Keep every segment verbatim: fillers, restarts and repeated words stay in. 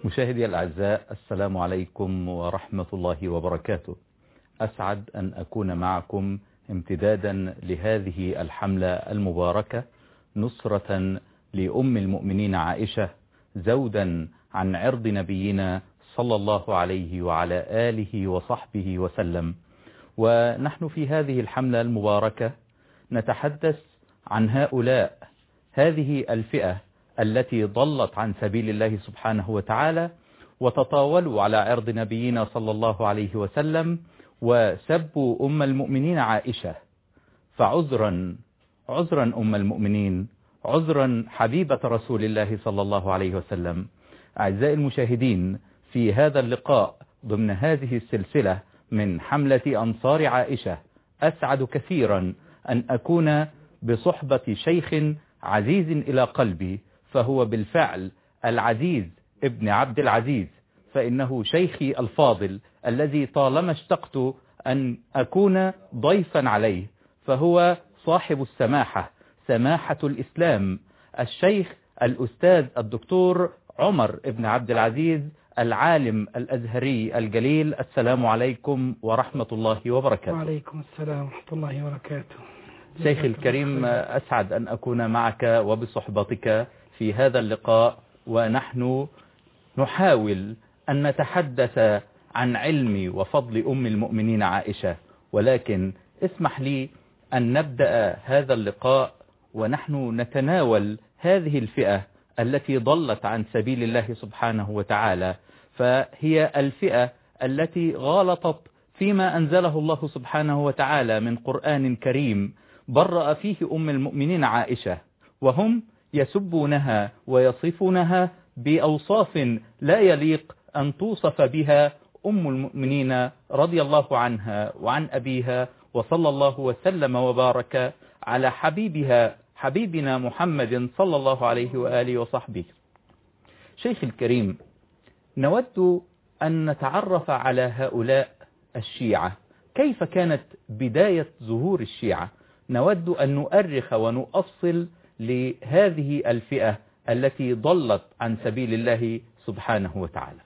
مشاهدي الأعزاء، السلام عليكم ورحمة الله وبركاته. أسعد أن أكون معكم امتدادا لهذه الحملة المباركة نصرة لأم المؤمنين عائشة، زودا عن عرض نبينا صلى الله عليه وعلى آله وصحبه وسلم. ونحن في هذه الحملة المباركة نتحدث عن هؤلاء، هذه الفئة التي ضلت عن سبيل الله سبحانه وتعالى وتطاولوا على عرض نبينا صلى الله عليه وسلم وسبوا أم المؤمنين عائشة. فعذرا عذرا أم المؤمنين، عذرا حبيبة رسول الله صلى الله عليه وسلم. أعزائي المشاهدين، في هذا اللقاء ضمن هذه السلسلة من حملة أنصار عائشة أسعد كثيرا أن أكون بصحبة شيخ عزيز إلى قلبي، فهو بالفعل العزيز ابن عبد العزيز، فإنه شيخي الفاضل الذي طالما اشتقت أن أكون ضيفا عليه، فهو صاحب السماحة، سماحة الإسلام، الشيخ الأستاذ الدكتور عمر ابن عبد العزيز، العالم الأزهري الجليل. السلام عليكم ورحمة الله وبركاته. وعليكم السلام ورحمة الله وبركاته. شيخ الكريم، أسعد أن أكون معك وبصحبتك في هذا اللقاء، ونحن نحاول أن نتحدث عن علم وفضل أم المؤمنين عائشة، ولكن اسمح لي أن نبدأ هذا اللقاء ونحن نتناول هذه الفئة التي ضلت عن سبيل الله سبحانه وتعالى، فهي الفئة التي غالطت فيما أنزله الله سبحانه وتعالى من قرآن كريم برأ فيه أم المؤمنين عائشة، وهم يسبونها ويصفونها بأوصاف لا يليق أن توصف بها أم المؤمنين رضي الله عنها وعن أبيها، وصلى الله وسلم وبارك على حبيبها حبيبنا محمد صلى الله عليه وآله وصحبه. شيخ الكريم، نود أن نتعرف على هؤلاء الشيعة، كيف كانت بداية ظهور الشيعة؟ نود أن نؤرخ ونؤصل لهذه الفئة التي ضلت عن سبيل الله سبحانه وتعالى.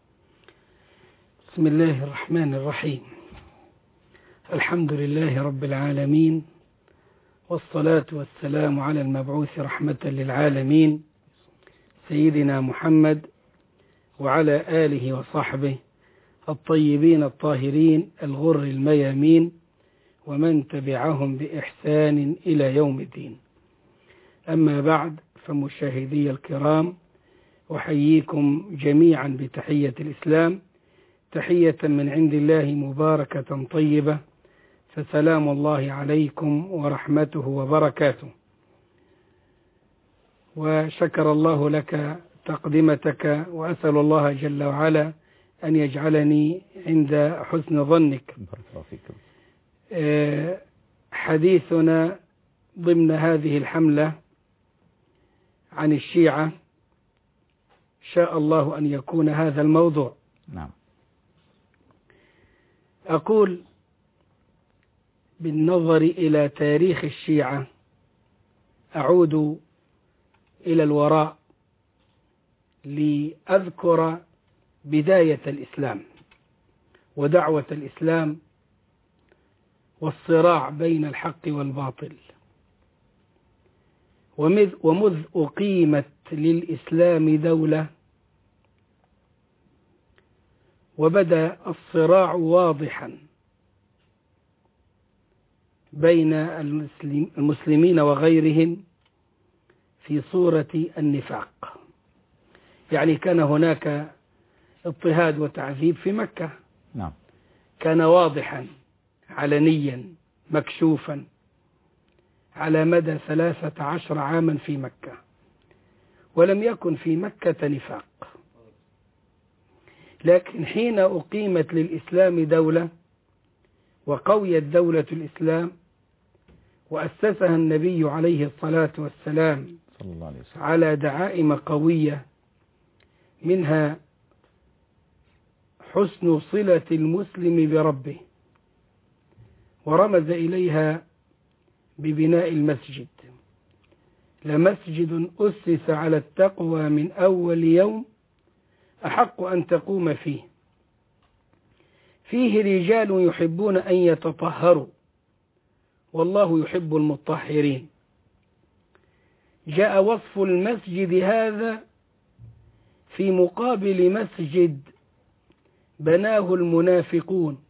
بسم الله الرحمن الرحيم. الحمد لله رب العالمين، والصلاة والسلام على المبعوث رحمة للعالمين سيدنا محمد وعلى آله وصحبه الطيبين الطاهرين الغر الميامين، ومن تبعهم بإحسان إلى يوم الدين. أما بعد، فمشاهدي الكرام، أحييكم جميعا بتحية الإسلام، تحية من عند الله مباركة طيبة، فسلام الله عليكم ورحمته وبركاته. وشكر الله لك تقدمتك، وأسأل الله جل وعلا أن يجعلني عند حسن ظنك. حديثنا ضمن هذه الحملة عن الشيعة شاء الله أن يكون هذا الموضوع. نعم. أقول بالنظر إلى تاريخ الشيعة، أعود إلى الوراء لأذكر بداية الإسلام ودعوة الإسلام والصراع بين الحق والباطل، ومذ أقيمت للإسلام دولة وبدأ الصراع واضحا بين المسلمين وغيرهم في صورة النفاق. يعني كان هناك اضطهاد وتعذيب في مكة، نعم، كان واضحا علنيا مكشوفا على مدى ثلاثة عشر عاما في مكة، ولم يكن في مكة نفاق. لكن حين أقيمت للإسلام دولة وقويت دولة الإسلام وأسسها النبي عليه الصلاة والسلام صلى الله عليه وسلم على دعائم قوية، منها حسن صلة المسلم بربه، ورمز إليها ببناء المسجد: لمسجد أسس على التقوى من أول يوم أحق أن تقوم فيه. فيه رجال يحبون أن يتطهروا والله يحب المطهرين. جاء وصف المسجد هذا في مقابل مسجد بناه المنافقون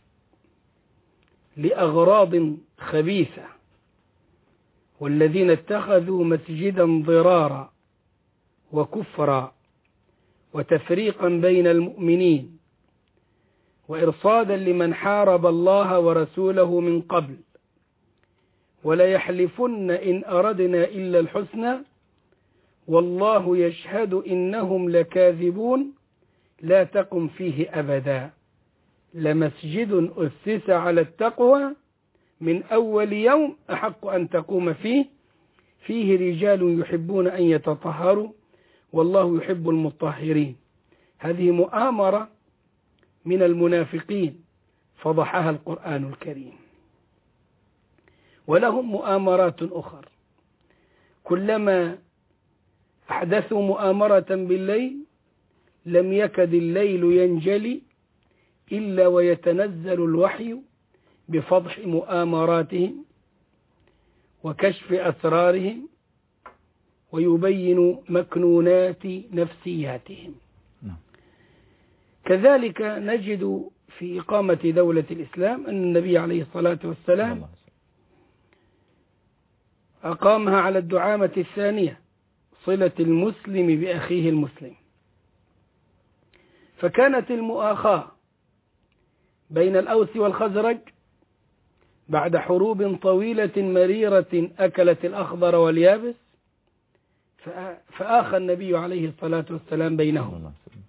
لأغراض خبيثة، والذين اتخذوا مسجدا ضرارا وكفرا وتفريقا بين المؤمنين وإرصادا لمن حارب الله ورسوله من قبل، ولا يحلفن إن أردنا إلا الحسنى والله يشهد إنهم لكاذبون لا تقم فيه أبدا لمسجد أسس على التقوى من أول يوم أحق أن تقوم فيه فيه رجال يحبون أن يتطهروا والله يحب المطهرين. هذه مؤامرة من المنافقين فضحها القرآن الكريم. ولهم مؤامرات أخرى، كلما أحدثوا مؤامرة بالليل لم يكد الليل ينجلي إلا ويتنزل الوحي بفضح مؤامراتهم وكشف أسرارهم ويبين مكنونات نفسياتهم. كذلك نجد في إقامة دولة الإسلام أن النبي عليه الصلاة والسلام أقامها على الدعامة الثانية، صلة المسلم بأخيه المسلم. فكانت المؤاخاة بين الأوس والخزرج بعد حروب طويلة مريرة أكلت الأخضر واليابس، فآخى النبي عليه الصلاة والسلام بينهم،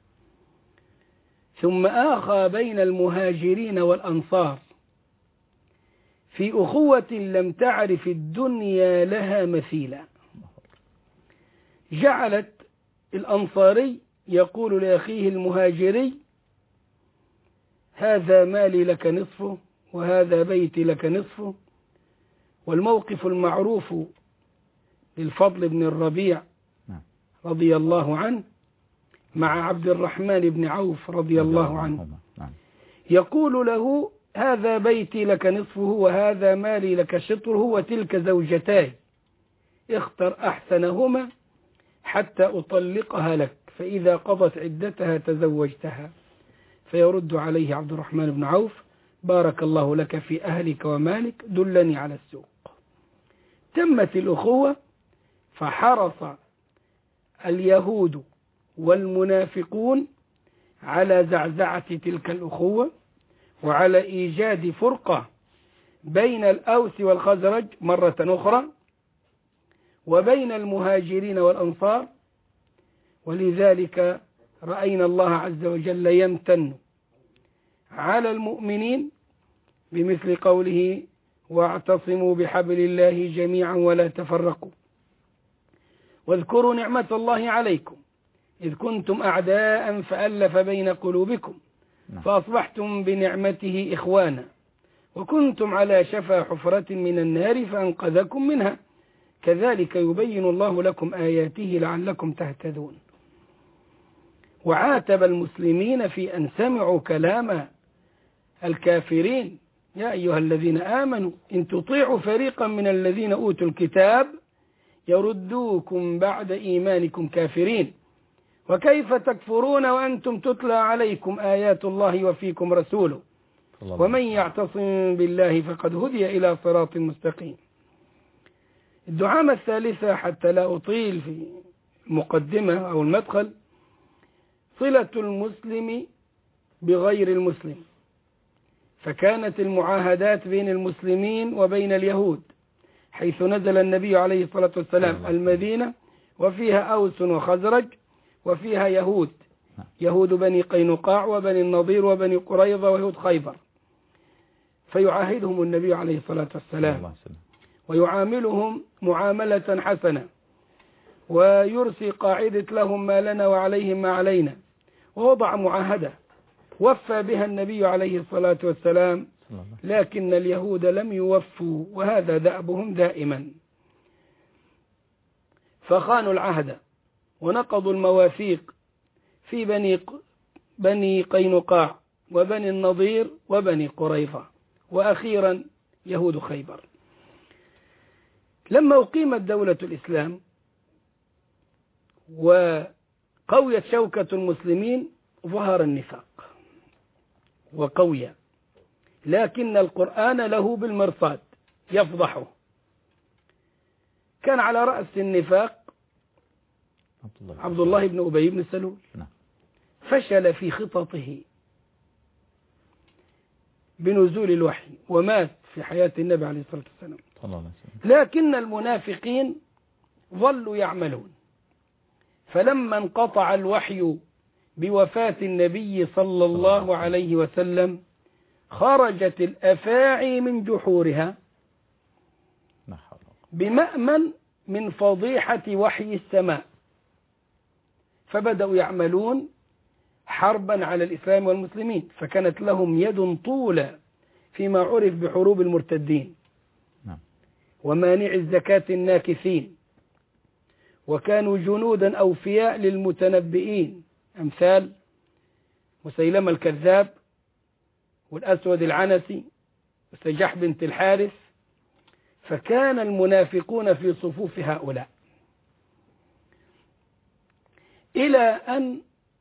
ثم آخى بين المهاجرين والأنصار في أخوة لم تعرف الدنيا لها مثيلا. جعلت الأنصاري يقول لأخيه المهاجري: هذا مالي لك نصفه وهذا بيتي لك نصفه. والموقف المعروف للفضل بن الربيع رضي الله عنه مع عبد الرحمن بن عوف رضي الله عنه، يقول له: هذا بيتي لك نصفه وهذا مالي لك شطره وتلك زوجتاي، اختر أحسنهما حتى أطلقها لك، فإذا قضت عدتها تزوجتها. فيرد عليه عبد الرحمن بن عوف: بارك الله لك في أهلك ومالك، دلني على السوق. تمت الأخوة، فحرص اليهود والمنافقون على زعزعة تلك الأخوة وعلى إيجاد فرقة بين الأوس والخزرج مرة أخرى وبين المهاجرين والأنصار. ولذلك رأينا الله عز وجل يمتن على المؤمنين بمثل قوله: واعتصموا بحبل الله جميعا ولا تفرقوا واذكروا نعمة الله عليكم إذ كنتم أعداء فألف بين قلوبكم فأصبحتم بنعمته إخوانا وكنتم على شفا حفرة من النار فأنقذكم منها كذلك يبين الله لكم آياته لعلكم تهتدون. وعاتب المسلمين في أن سمعوا كلام الكافرين: يا أيها الذين آمنوا إن تطيعوا فريقا من الذين أوتوا الكتاب يردوكم بعد إيمانكم كافرين وكيف تكفرون وأنتم تتلى عليكم آيات الله وفيكم رسوله ومن يعتصم بالله فقد هدي إلى صراط مستقيم. الدعامة الثالثة حتى لا أطيل في المقدمة أو المدخل: صلة المسلم بغير المسلم. فكانت المعاهدات بين المسلمين وبين اليهود حيث نزل النبي عليه الصلاة والسلام المدينة وفيها أوس وخزرج وفيها يهود، يهود بني قينقاع وبني النضير وبني قريظة ويهود خيبر، فيعاهدهم النبي عليه الصلاة والسلام ويعاملهم معاملة حسنة ويرسي قاعدة لهم ما لنا وعليهم ما علينا، ووضع معاهدة وفى بها النبي عليه الصلاة والسلام، لكن اليهود لم يوفوا وهذا دأبهم دائما، فخانوا العهد ونقضوا المواثيق في بني بني قينقاع وبني النضير وبني قريظة، وأخيرا يهود خيبر. لما أقيمت دولة الإسلام وقويت شوكة المسلمين ظهر النفاق وقوي، لكن القرآن له بالمرصاد يفضحه. كان على رأس النفاق عبد الله بن أبي بن سلول، فشل في خططه بنزول الوحي ومات في حياة النبي عليه الصلاة والسلام. لكن المنافقين ظلوا يعملون، فلما انقطع الوحي بوفاة النبي صلى الله عليه وسلم خرجت الأفاعي من جحورها بمأمن من فضيحة وحي السماء، فبدأوا يعملون حربا على الإسلام والمسلمين، فكانت لهم يد طولة فيما عرف بحروب المرتدين ومانع الزكاة الناكثين، وكانوا جنودا أوفياء للمتنبئين أمثال مسيلمة الكذاب والأسود العنسي وسجح بنت الحارث، فكان المنافقون في صفوف هؤلاء، إلى أن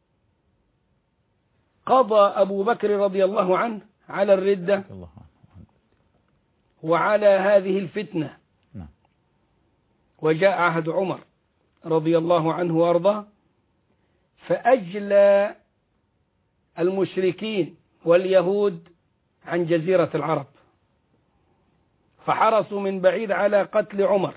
قضى أبو بكر رضي الله عنه على الردة وعلى هذه الفتنة، وجاء عهد عمر رضي الله عنه وارضاه فأجلى المشركين واليهود عن جزيرة العرب، فحرصوا من بعيد على قتل عمر،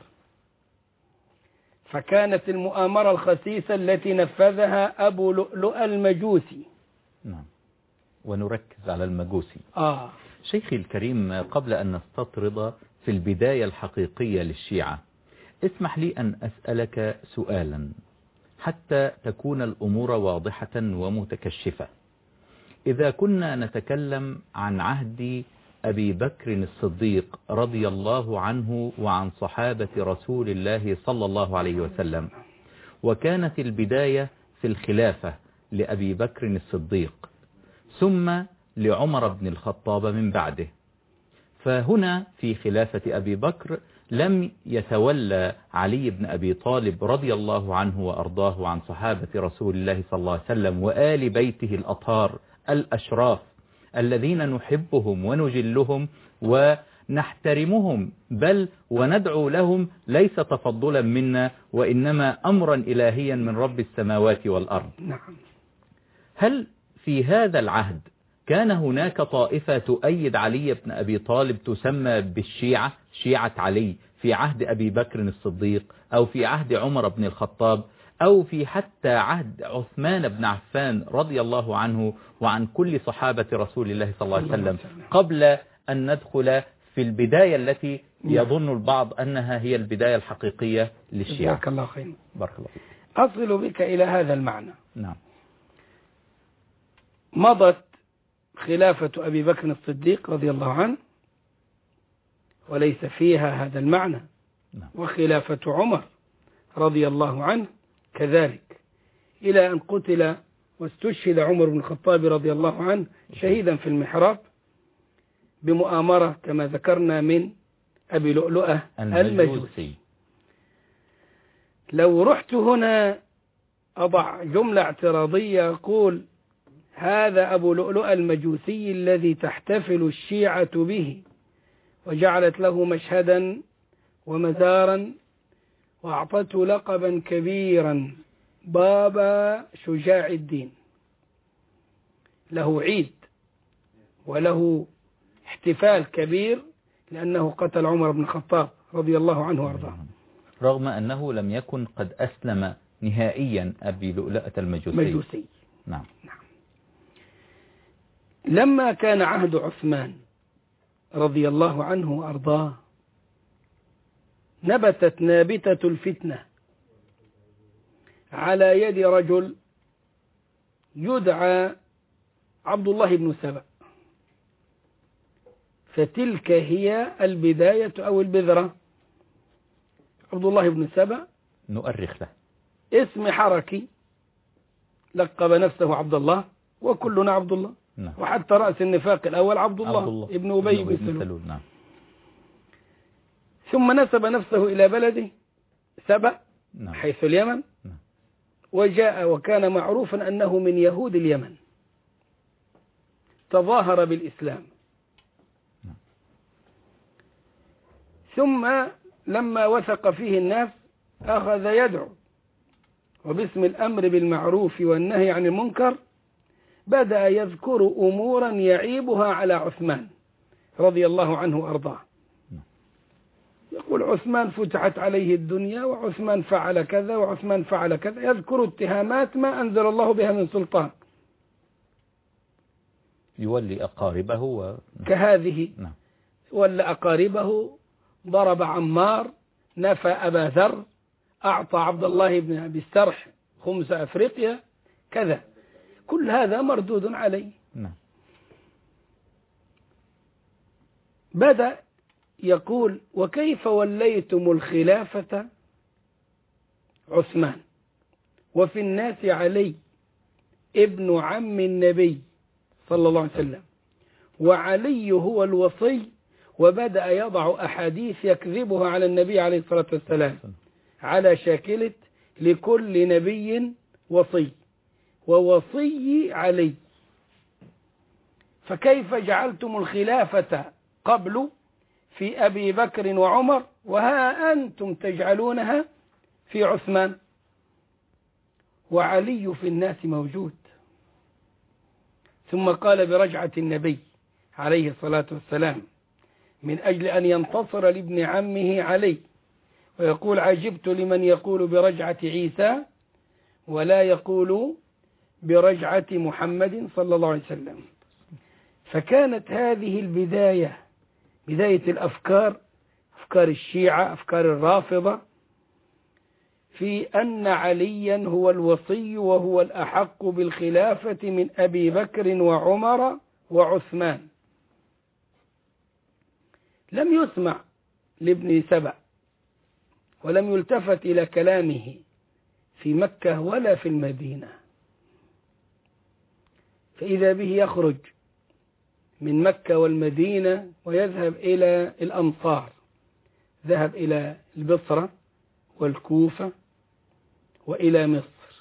فكانت المؤامرة الخسيسة التي نفذها أبو لؤلؤ المجوسي. نعم، ونركز على المجوسي. آه. شيخي الكريم، قبل أن نستطرد في البداية الحقيقية للشيعة، اسمح لي أن أسألك سؤالا حتى تكون الأمور واضحة ومتكشفة. إذا كنا نتكلم عن عهد أبي بكر الصديق رضي الله عنه وعن صحابة رسول الله صلى الله عليه وسلم، وكانت البداية في الخلافة لأبي بكر الصديق ثم لعمر بن الخطاب من بعده، فهنا في خلافة أبي بكر لم يتولى علي بن أبي طالب رضي الله عنه وأرضاه عن صحابة رسول الله صلى الله عليه وسلم وآل بيته الأطهار الأشراف الذين نحبهم ونجلهم ونحترمهم، بل وندعو لهم ليس تفضلا منا وإنما أمرا إلهيا من رب السماوات والأرض. نعم. هل في هذا العهد كان هناك طائفة تؤيد علي بن أبي طالب تسمى بالشيعة، شيعة علي، في عهد أبي بكر الصديق أو في عهد عمر بن الخطاب أو في حتى عهد عثمان بن عفان رضي الله عنه وعن كل صحابة رسول الله صلى الله عليه وسلم، قبل أن ندخل في البداية التي يظن البعض أنها هي البداية الحقيقية للشيعة؟ بارك الله خير. بارك الله فيك. أصل بك إلى هذا المعنى. نعم. مضت خلافة أبي بكر الصديق رضي الله عنه وليس فيها هذا المعنى، وخلافة عمر رضي الله عنه كذلك، إلى أن قتل واستشهد عمر بن الخطاب رضي الله عنه شهيدا في المحراب بمؤامرة كما ذكرنا من أبي لؤلؤة المجوسي. لو رحت هنا أضع جملة اعتراضية أقول هذا أبو لؤلؤة المجوسي الذي تحتفل الشيعة به وجعلت له مشهدا ومزارا وأعطته لقبا كبيرا بابا شجاع الدين، له عيد وله احتفال كبير لأنه قتل عمر بن الخطاب رضي الله عنه وارضاه، رغم أنه لم يكن قد أسلم نهائيا أبي لؤلؤة المجوسي. مجوسي. نعم. نعم. لما كان عهد عثمان رضي الله عنه وأرضاه نبتت نابتة الفتنة على يد رجل يدعى عبد الله بن سبأ، فتلك هي البداية أو البذرة. عبد الله بن سبأ نؤرخ له، اسم حركي لقب نفسه عبد الله، وكلنا عبد الله. نعم. وحتى رأس النفاق الأول عبد الله, عبد الله ابن أبي بن سلول. نعم. ثم نسب نفسه إلى بلده سبأ، نعم. حيث اليمن، نعم. وجاء وكان معروفا أنه من يهود اليمن، تظاهر بالإسلام. نعم. ثم لما وثق فيه الناس أخذ يدعو، وباسم الأمر بالمعروف والنهي عن المنكر بدأ يذكر أمورا يعيبها على عثمان رضي الله عنه وأرضاه. يقول عثمان فتحت عليه الدنيا، وعثمان فعل كذا، وعثمان فعل كذا، يذكر اتهامات ما أنزل الله بها من سلطان، يولي أقاربه و... كهذه. نعم. ولى أقاربه، ضرب عمار، نفى أبا ذر، أعطى عبد الله بن أبي السرح خمس أفريقيا، كذا. كل هذا مردود عليه. نعم. بدأ يقول وكيف وليتم الخلافة عثمان وفي الناس علي ابن عم النبي صلى الله عليه وسلم، وعلي هو الوصي، وبدأ يضع أحاديث يكذبها على النبي عليه الصلاة والسلام على شاكلة لكل نبي وصي، ووصي علي، فكيف جعلتم الخلافة قبل في أبي بكر وعمر، وها أنتم تجعلونها في عثمان، وعلي في الناس موجود. ثم قال برجعة النبي عليه الصلاة والسلام من أجل أن ينتصر لابن عمه علي، ويقول عجبت لمن يقول برجعة عيسى ولا يقول برجعة محمد صلى الله عليه وسلم. فكانت هذه البداية، بداية الأفكار، أفكار الشيعة، أفكار الرافضة، في أن عليا هو الوصي وهو الأحق بالخلافة من أبي بكر وعمر وعثمان. لم يسمع لابن سبأ ولم يلتفت إلى كلامه في مكة ولا في المدينة، فإذا به يخرج من مكة والمدينة ويذهب إلى الأمصار، ذهب إلى البصرة والكوفة وإلى مصر،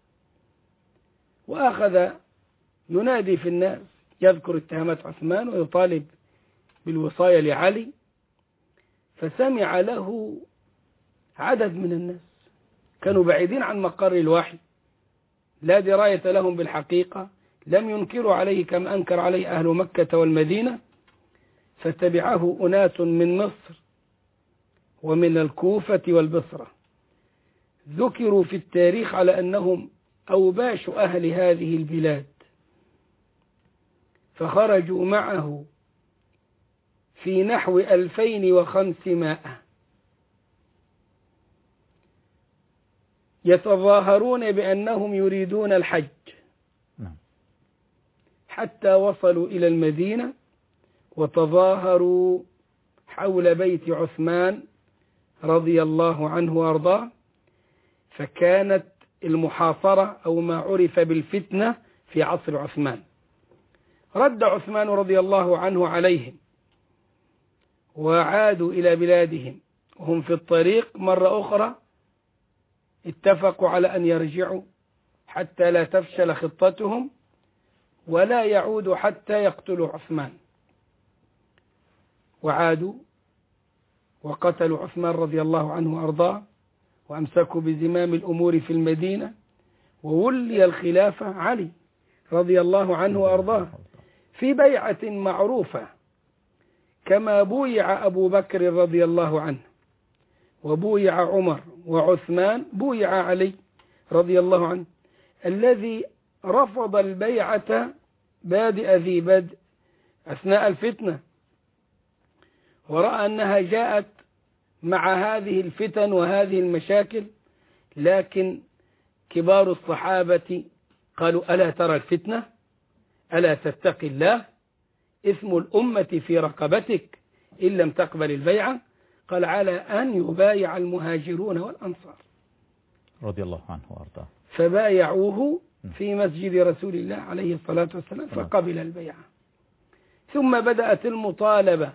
وأخذ ينادي في الناس، يذكر اتهامات عثمان ويطالب بالوصاية لعلي، فسمع له عدد من الناس كانوا بعيدين عن مقر الوحي، لا دراية لهم بالحقيقة، لم ينكروا عليه كما أنكر عليه أهل مكة والمدينة، فتبعه أناس من مصر ومن الكوفة والبصرة، ذكروا في التاريخ على أنهم أوباش أهل هذه البلاد، فخرجوا معه في نحو ألفين وخمسمائة يتظاهرون بأنهم يريدون الحج، حتى وصلوا إلى المدينة وتظاهروا حول بيت عثمان رضي الله عنه وأرضاه، فكانت المحاصرة أو ما عرف بالفتنة في عصر عثمان. رد عثمان رضي الله عنه عليهم وعادوا إلى بلادهم، وهم في الطريق مرة أخرى اتفقوا على أن يرجعوا حتى لا تفشل خطتهم ولا يعودوا حتى يقتلوا عثمان، وعادوا وقتلوا عثمان رضي الله عنه وأرضاه، وأمسكوا بزمام الأمور في المدينة، وولي الخلافة علي رضي الله عنه وأرضاه في بيعة معروفة، كما بويع أبو بكر رضي الله عنه وبويع عمر وعثمان، بويع علي رضي الله عنه الذي رفض البيعة بادئ ذي بدء أثناء الفتنة، ورأى أنها جاءت مع هذه الفتن وهذه المشاكل، لكن كبار الصحابة قالوا ألا ترى الفتنة، ألا تتقي الله، اسم الأمة في رقبتك إن لم تقبل البيعة، قال على أن يبايع المهاجرون والأنصار رضي الله عنه وأرضاه، فبايعوه في مسجد رسول الله عليه الصلاة والسلام فقبل البيعة. ثم بدأت المطالبة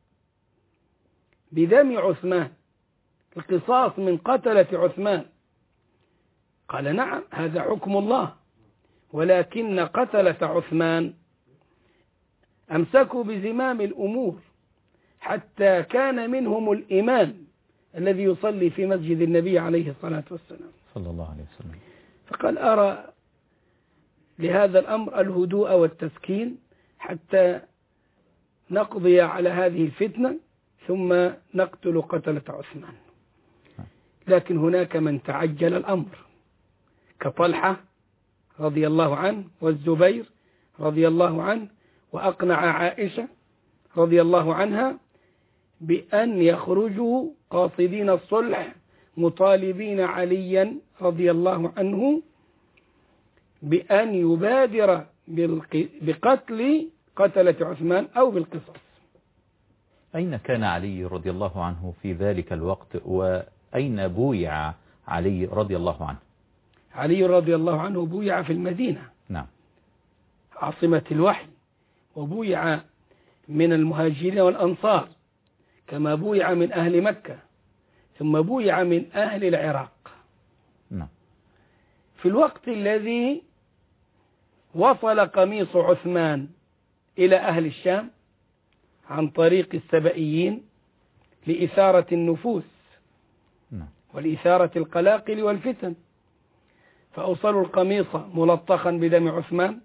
بدم عثمان، القصاص من قتلة عثمان. قال نعم هذا حكم الله، ولكن قتلة عثمان أمسكوا بزمام الأمور حتى كان منهم الإمام الذي يصلي في مسجد النبي عليه الصلاة والسلام صلى الله عليه وسلم. فقال أرى لهذا الأمر الهدوء والتسكين حتى نقضي على هذه الفتنة ثم نقتل قتلة عثمان. لكن هناك من تعجل الأمر كطلحة رضي الله عنه والزبير رضي الله عنه، وأقنع عائشة رضي الله عنها بأن يخرجوا قاصدين الصلح مطالبين عليا رضي الله عنه بأن يبادر بقتل قتلة عثمان أو بالقصاص. أين كان علي رضي الله عنه في ذلك الوقت، وأين بويع علي رضي الله عنه؟ علي رضي الله عنه بويع في المدينة، نعم، عاصمة الوحي، وبويع من المهاجرين والأنصار كما بويع من أهل مكة، ثم بويع من أهل العراق. نعم. في الوقت الذي وصل قميص عثمان إلى أهل الشام عن طريق السبئيين لإثارة النفوس ولإثارة القلاقل والفتن، فأوصلوا القميص ملطخا بدم عثمان،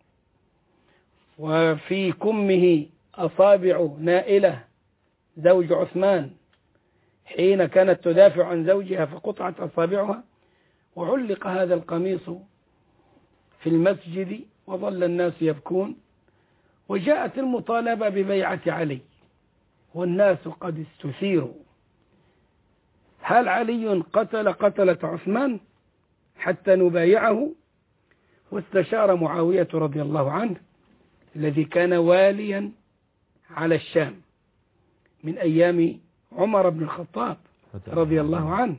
وفي كمه أصابع نائلة زوج عثمان حين كانت تدافع عن زوجها فقطعت أصابعها، وعلق هذا القميص في المسجد وظل الناس يبكون. وجاءت المطالبة ببيعة علي والناس قد استثيروا، هل علي قتل قتلة عثمان حتى نبايعه؟ واستشار معاوية رضي الله عنه الذي كان واليا على الشام من أيام عمر بن الخطاب رضي الله عنه،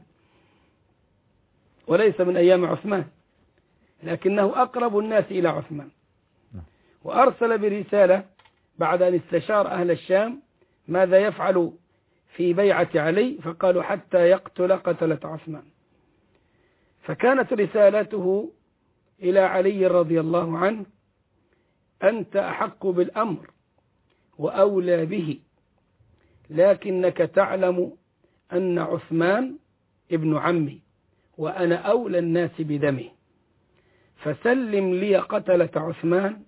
وليس من أيام عثمان، لكنه أقرب الناس إلى عثمان، وأرسل برسالة بعد أن استشار أهل الشام ماذا يفعل في بيعة علي، فقالوا حتى يقتل قتلة عثمان. فكانت رسالته إلى علي رضي الله عنه: أنت أحق بالأمر وأولى به، لكنك تعلم أن عثمان ابن عمي وأنا أولى الناس بدمه، فسلم لي قتلة عثمان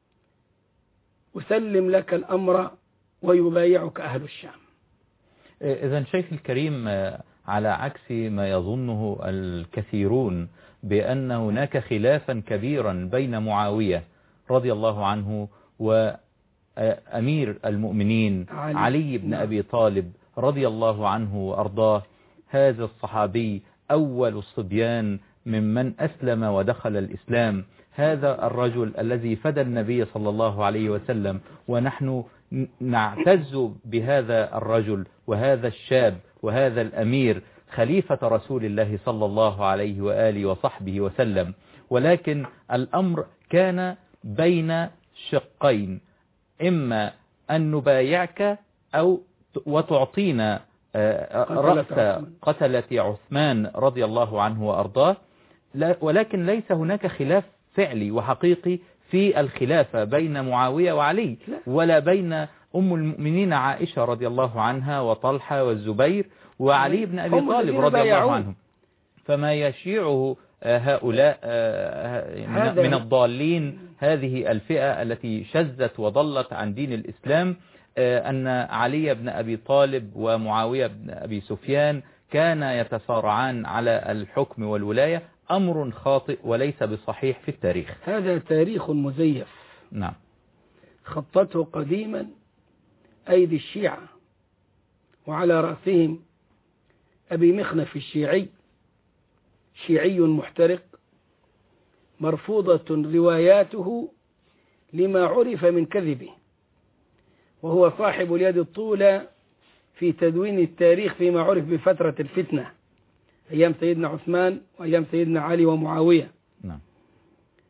أسلم لك الأمر ويبايعك أهل الشام. إذن شيخ الكريم، على عكس ما يظنه الكثيرون بأن هناك خلافا كبيرا بين معاوية رضي الله عنه وأمير المؤمنين علي, علي بن أبي طالب رضي الله عنه وأرضاه، هذا الصحابي أول الصبيان ممن أسلم ودخل الإسلام، هذا الرجل الذي فدى النبي صلى الله عليه وسلم، ونحن نعتز بهذا الرجل وهذا الشاب وهذا الأمير خليفة رسول الله صلى الله عليه وآله وصحبه وسلم. ولكن الأمر كان بين شقين، إما أن نبايعك أو وتعطينا رأس قتلة عثمان رضي الله عنه وأرضاه، ولكن ليس هناك خلاف فعلي وحقيقي في الخلافة بين معاوية وعلي، ولا بين أم المؤمنين عائشة رضي الله عنها وطلحة والزبير وعلي بن أبي طالب رضي الله عنهم. فما يشيعه هؤلاء من الضالين، هذه الفئة التي شذت وضلت عن دين الإسلام، أن علي بن أبي طالب ومعاوية بن أبي سفيان كان يتصارعان على الحكم والولاية، أمر خاطئ وليس بصحيح في التاريخ. هذا تاريخ مزيف، نعم، خطته قديما أيدي الشيعة، وعلى رأسهم أبي مخنف الشيعي، شيعي محترق مرفوضة رواياته لما عرف من كذبه، وهو صاحب اليد الطولى في تدوين التاريخ فيما عرف بفترة الفتنة أيام سيدنا عثمان وأيام سيدنا علي ومعاوية. نعم.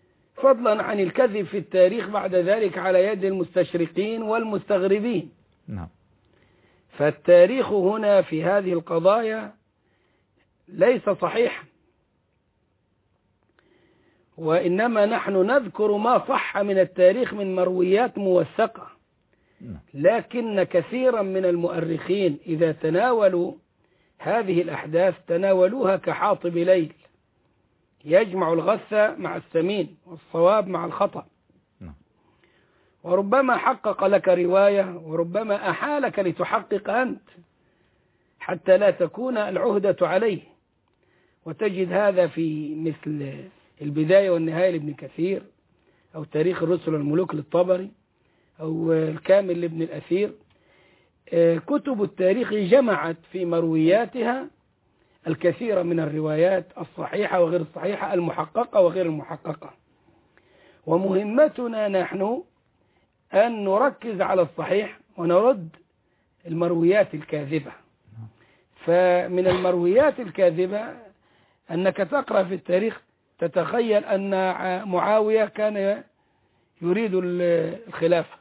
فضلا عن الكذب في التاريخ بعد ذلك على يد المستشرقين والمستغربين. نعم. فالتاريخ هنا في هذه القضايا ليس صحيحا، وإنما نحن نذكر ما صح من التاريخ من مرويات موثقة. لكن كثيرا من المؤرخين إذا تناولوا هذه الأحداث تناولوها كحاطب ليل، يجمع الغث مع السمين والصواب مع الخطأ، وربما حقق لك رواية وربما أحالك لتحقق أنت حتى لا تكون العهدة عليه. وتجد هذا في مثل البداية والنهاية لابن كثير، أو تاريخ الرسل والملوك للطبري، أو الكامل لابن الأثير. كتب التاريخ جمعت في مروياتها الكثير من الروايات الصحيحة وغير الصحيحة، المحققة وغير المحققة. ومهمتنا نحن أن نركز على الصحيح ونرد المرويات الكاذبة. فمن المرويات الكاذبة أنك تقرأ في التاريخ تتخيل أن معاوية كان يريد الخلافة،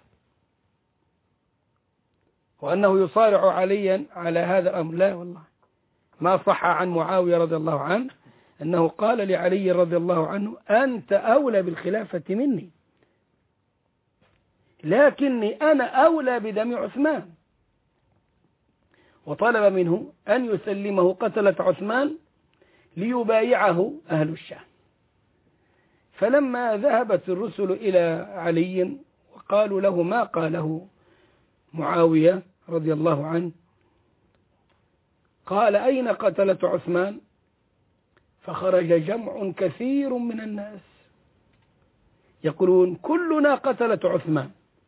وأنه يصارع عليا على هذا الأمر. لا والله، ما صح عن معاوية رضي الله عنه أنه قال لعلي رضي الله عنه أنت أولى بالخلافة مني، لكني أنا أولى بدم عثمان، وطلب منه أن يسلمه قتلة عثمان ليبايعه أهل الشام. فلما ذهبت الرسل إلى علي وقالوا له ما قاله معاوية رضي الله عنه، قال أين قتلة عثمان؟ فخرج جمع كثير من الناس يقولون كلنا قتلة عثمان.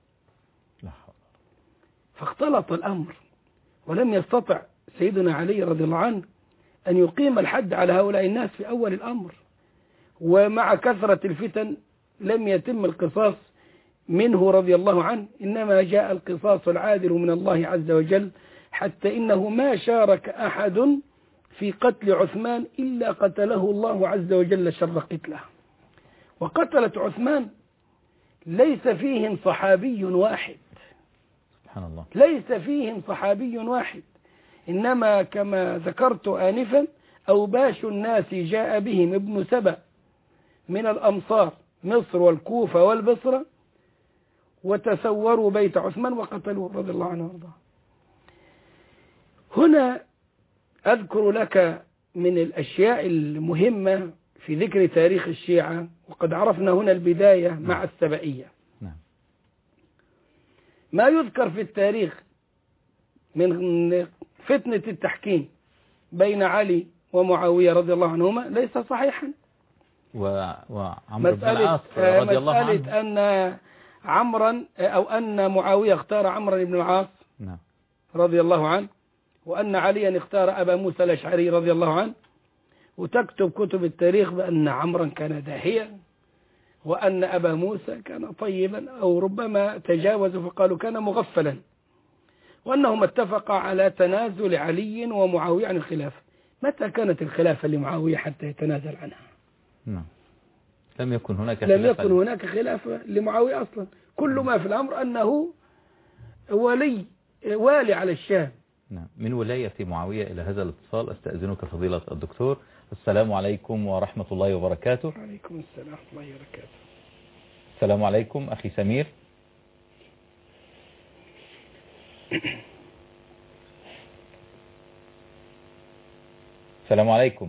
فاختلط الأمر، ولم يستطع سيدنا علي رضي الله عنه أن يقيم الحد على هؤلاء الناس في أول الأمر، ومع كثرة الفتن لم يتم القصاص منه رضي الله عنه، إنما جاء القصاص العادل من الله عز وجل، حتى إنه ما شارك أحد في قتل عثمان إلا قتله الله عز وجل شر قتله. وقتلة عثمان ليس فيهم صحابي واحد، سبحان الله، ليس فيهم صحابي واحد، إنما كما ذكرت آنفا أوباش الناس جاء بهم ابن سبأ من الأمصار مصر والكوفة والبصرة وتسوروا بيت عثمان وقتلوه رضي الله عنه وارضاه. هنا أذكر لك من الأشياء المهمة في ذكر تاريخ الشيعة، وقد عرفنا هنا البداية مع السبئية. ما يذكر في التاريخ من فتنة التحكيم بين علي ومعاوية رضي الله عنهما ليس صحيحا. وعمر بن العاص رضي الله عنه، مسألة أن عمرا أو أن معاوية اختار عمرا بن العاص رضي الله عنه، وأن عليا اختار أبا موسى الأشعري رضي الله عنه، وتكتب كتب التاريخ بأن عمرا كان داهيا، وأن أبا موسى كان طيبا، أو ربما تجاوزوا فقالوا كان مغفلا، وأنهم اتفقا على تنازل علي ومعاوية عن الخلافة. متى كانت الخلافة لمعاوية حتى يتنازل عنها؟ نعم، لم يكن هناك لم خلافة يكن هناك خلافة لمعاوية أصلا. كل ما في الأمر أنه ولي والي على الشام. نعم. من ولاية معاوية إلى هذا الاتصال أستأذنك فضيلة الدكتور. السلام عليكم ورحمة الله وبركاته. وعليكم السلام ورحمة الله وبركاته. السلام عليكم أخي سمير. السلام عليكم.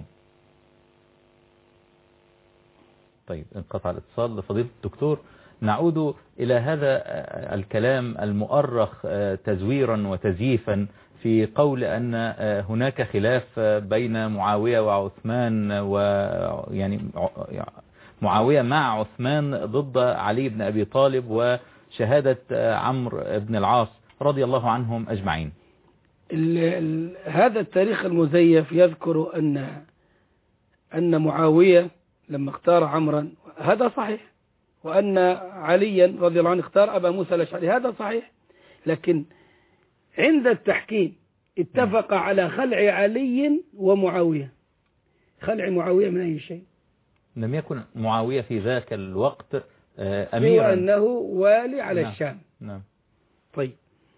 طيب انقطع الاتصال لفضيلة الدكتور. نعود إلى هذا الكلام المؤرخ تزويرا وتزييفا في قول أن هناك خلاف بين معاوية وعثمان، ويعني معاوية مع عثمان ضد علي بن أبي طالب وشهادة عمرو بن العاص رضي الله عنهم أجمعين. ال ال هذا التاريخ المزيف يذكر أن أن معاوية لما اختار عمرا هذا صحيح، وأن عليا رضي الله عنه اختار أبا موسى الأشعري هذا صحيح، لكن عند التحكيم اتفق على خلع علي ومعاوية. خلع معاوية من أي شيء؟ لم يكن معاوية في ذاك الوقت أميرا؟ هو أنه والي على نعم. الشام. نعم. طيب،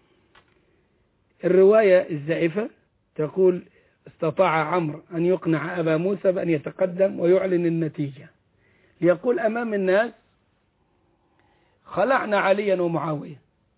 الرواية الزائفة تقول استطاع عمرو أن يقنع أبا موسى بأن يتقدم ويعلن النتيجة، ليقول أمام الناس خلعنا عليا ومعاوية،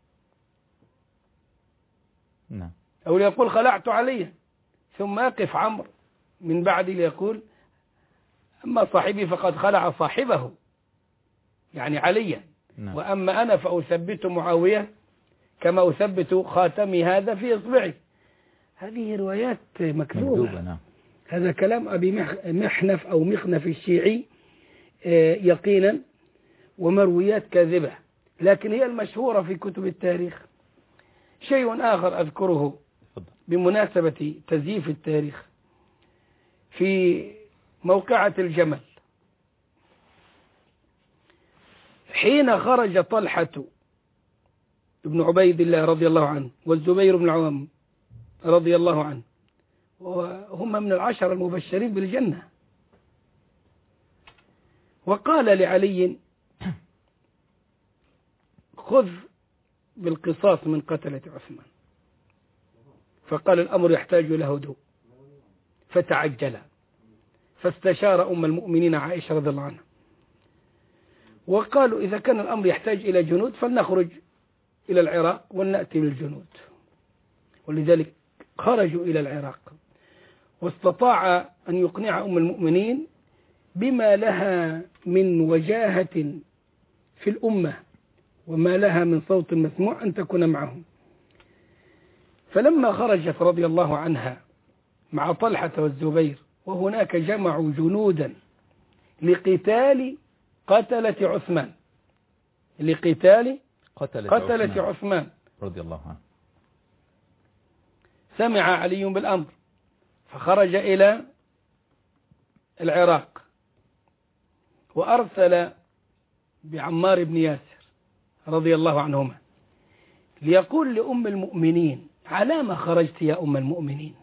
نعم. أو ليقول خلعت عليا، ثم يقف عمرو من بعد ليقول أما صاحبي فقد خلع صاحبه، يعني عليا، نعم. وأما أنا فأثبت معاوية كما أثبت خاتمي هذا في إصبعي. هذه روايات مكذوبة. مكذوبة. نعم. هذا كلام أبي محنف أو مخنف الشيعي يقينا، ومرويات كاذبة، لكن هي المشهورة في كتب التاريخ. شيء آخر أذكره بمناسبة تزييف التاريخ، في موقعة الجمل حين خرج طلحة ابن عبيد الله رضي الله عنه والزبير بن العوام رضي الله عنه، وهم من العشر المبشرين بالجنة، وقال لعلي خذ بالقصاص من قتلة عثمان، فقال الأمر يحتاج إلى هدوء، فتعجل، فاستشار أم المؤمنين عائشة رضي الله عنها، وقالوا إذا كان الأمر يحتاج إلى جنود فلنخرج إلى العراق ولنأتي بالجنود، ولذلك خرجوا إلى العراق، واستطاع أن يقنع أم المؤمنين بما لها من وجاهة في الأمة وما لها من صوت مسموع أن تكون معهم. فلما خرجت رضي الله عنها مع طلحة والزبير، وهناك جمعوا جنودا لقتال قتلة عثمان، لقتال قتلة, قتلة عثمان. عثمان رضي الله عنه، سمع علي بالأمر فخرج إلى العراق، وأرسل بعمار بن ياسر رضي الله عنهما ليقول لأم المؤمنين على ما خرجت يا أم المؤمنين؟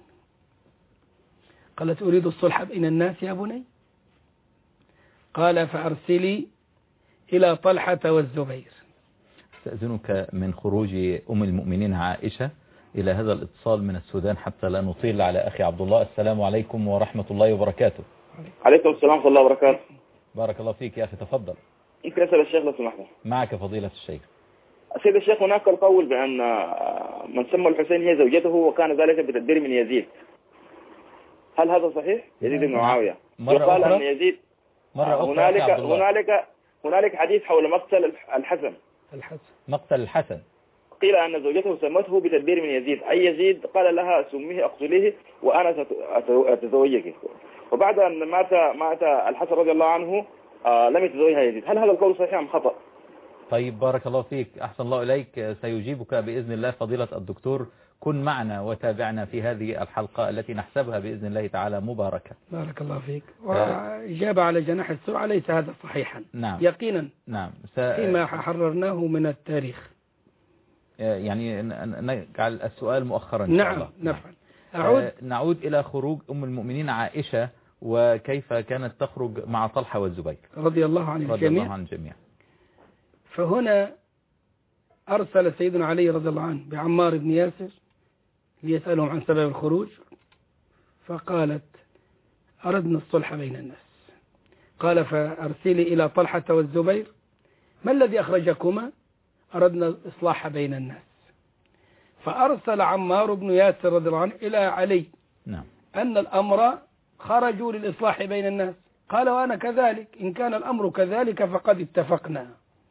قالت أريد الصلح بين الناس يا بني. قال فأرسلي إلى طلحة والزبير. استأذنك من خروج أم المؤمنين عائشة إلى هذا الاتصال من السودان حتى لا نطيل على أخي عبد الله. السلام عليكم ورحمة الله وبركاته. عليكم السلام ورحمة الله وبركاته. بارك الله فيك يا أخي، تفضل. يمكن أسأل الشيخ لو سمحت. معك فضيلة الشيخ. سيد الشيخ، هناك القول بأن من سمى الحسين هي زوجته وكان ذلك بتدبير من يزيد، هل هذا صحيح؟ يزيد بن معاوية يقال أن يزيد مرة هنالك هنالك هنالك حديث حول مقتل الحسن الحسن مقتل الحسن قيل أن زوجته سمته بتدبير من يزيد، أي يزيد قال لها سميه أقتليه وأنا أتزوجك، وبعد أن مات مات الحسن رضي الله عنه آه لم يتزوجها يزيد، هل هذا القول صحيح أم خطأ؟ طيب بارك الله فيك، أحسن الله إليك. سيجيبك بإذن الله فضيلة الدكتور. كن معنا وتابعنا في هذه الحلقة التي نحسبها بإذن الله تعالى مباركة. بارك الله فيك. وإجابة على جناح السرعة ليس هذا صحيحا. نعم. يقينا. نعم. س... فيما حررناه من التاريخ. يعني نجعل السؤال مؤخرا إن نعم. شاء الله. نفعل. أعود. نعود إلى خروج أم المؤمنين عائشة وكيف كانت تخرج مع طلحة والزبير رضي الله عن الجميع. رضي الله عن الجميع. فهنا أرسل سيدنا علي رضي الله عنه بعمار بن ياسر ليسألهم عن سبب الخروج، فقالت أردنا الصلح بين الناس. قال فأرسلي إلى طلحة والزبير، ما الذي أخرجكما؟ أردنا الإصلاح بين الناس. فأرسل عمار بن ياسر رضي الله عنه إلى علي نعم. أن الأمر خرجوا للإصلاح بين الناس. قال وأنا كذلك، إن كان الأمر كذلك فقد اتفقنا.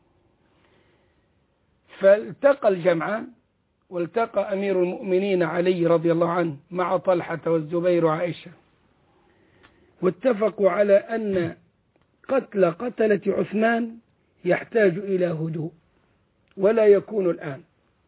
فالتقى الجمعان، والتقى أمير المؤمنين علي رضي الله عنه مع طلحة والزبير وعائشة، واتفقوا على أن قتل قتلة عثمان يحتاج إلى هدوء ولا يكون الآن.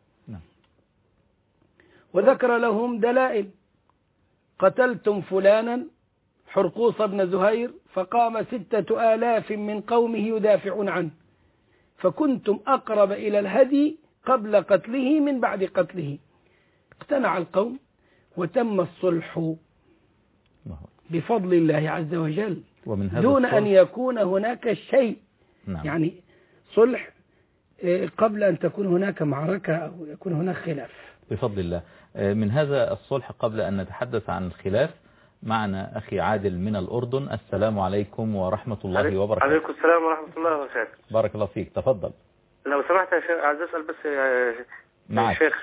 وذكر لهم دلائل: قتلتم فلانا حرقوص بن زهير فقام ستة آلاف من قومه يدافعون عنه، فكنتم أقرب إلى الهدي قبل قتله من بعد قتله. اقتنع القوم وتم الصلح بفضل الله عز وجل. ومن هذا دون الصلح أن يكون هناك شيء. نعم. يعني صلح قبل أن تكون هناك معركة أو يكون هناك خلاف بفضل الله. من هذا الصلح قبل أن نتحدث عن الخلاف معنا أخي عادل من الأردن. السلام عليكم ورحمة الله وبركاته. عليكم السلام ورحمة الله وبركاته. بارك الله فيك، تفضل. لو سمحت يا شيخ، عايز أسأل بس يا معك. شيخ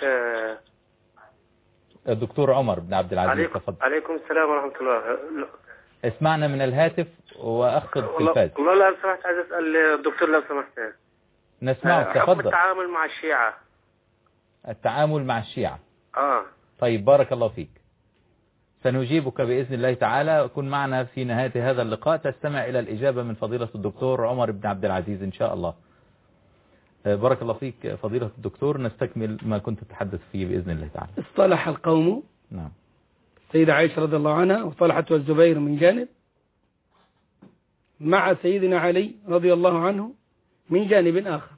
الدكتور عمر بن عبد العزيز. عليكم, تفضل. عليكم السلام ورحمة الله. اسمعنا من الهاتف وأخذ التلفاز. والله لو سمحت عايز أسأل الدكتور لو سمحت. نسمعك، حكم تفضل. التعامل مع الشيعة. التعامل مع الشيعة. آه طيب، بارك الله فيك. سنجيبك بإذن الله تعالى. كن معنا في نهاية هذا اللقاء تستمع إلى الإجابة من فضيلة الدكتور عمر بن عبد العزيز إن شاء الله. بارك الله فيك فضيلة الدكتور. نستكمل ما كنت تتحدث فيه بإذن الله تعالى. اصطلح القوم. نعم. سيدة عائشة رضي الله عنها وطلحة والزبير من جانب، مع سيدنا علي رضي الله عنه من جانب آخر.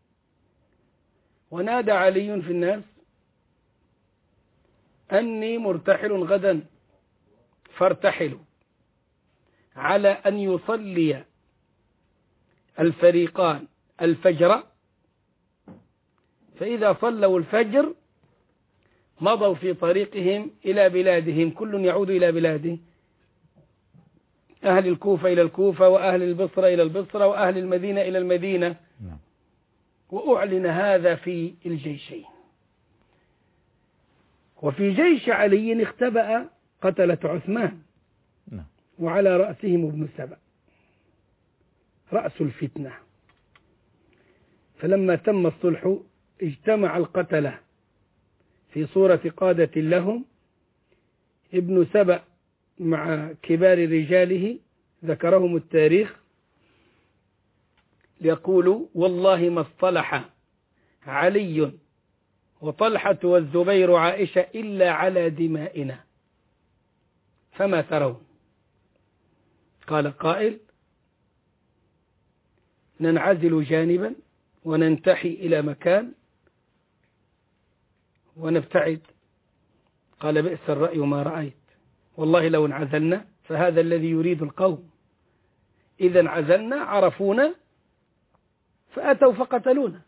ونادى علي في الناس أني مرتحل غدا فارتحلوا، على أن يصلي الفريقان الفجر، فإذا صلوا الفجر مضوا في طريقهم إلى بلادهم، كل يعود إلى بلاده، أهل الكوفة إلى الكوفة، وأهل البصرة إلى البصرة، وأهل المدينة إلى المدينة. وأعلن هذا في الجيشين. وفي جيش علي اختبأ قتلة عثمان، وعلى رأسهم ابن سبأ رأس الفتنة. فلما تم الصلح اجتمع القتلة في صورة قادة لهم، ابن سبأ مع كبار رجاله ذكرهم التاريخ، يقول والله ما اصطلح علي وطلحة والزبير عائشة إلا على دمائنا، فما ترون؟ قال قائل ننعزل جانبا وننتحي إلى مكان ونبتعد. قال بئس الرأي ما رأيت، والله لو انعزلنا فهذا الذي يريد القوم، إذا انعزلنا عرفونا فأتوا فقتلونا.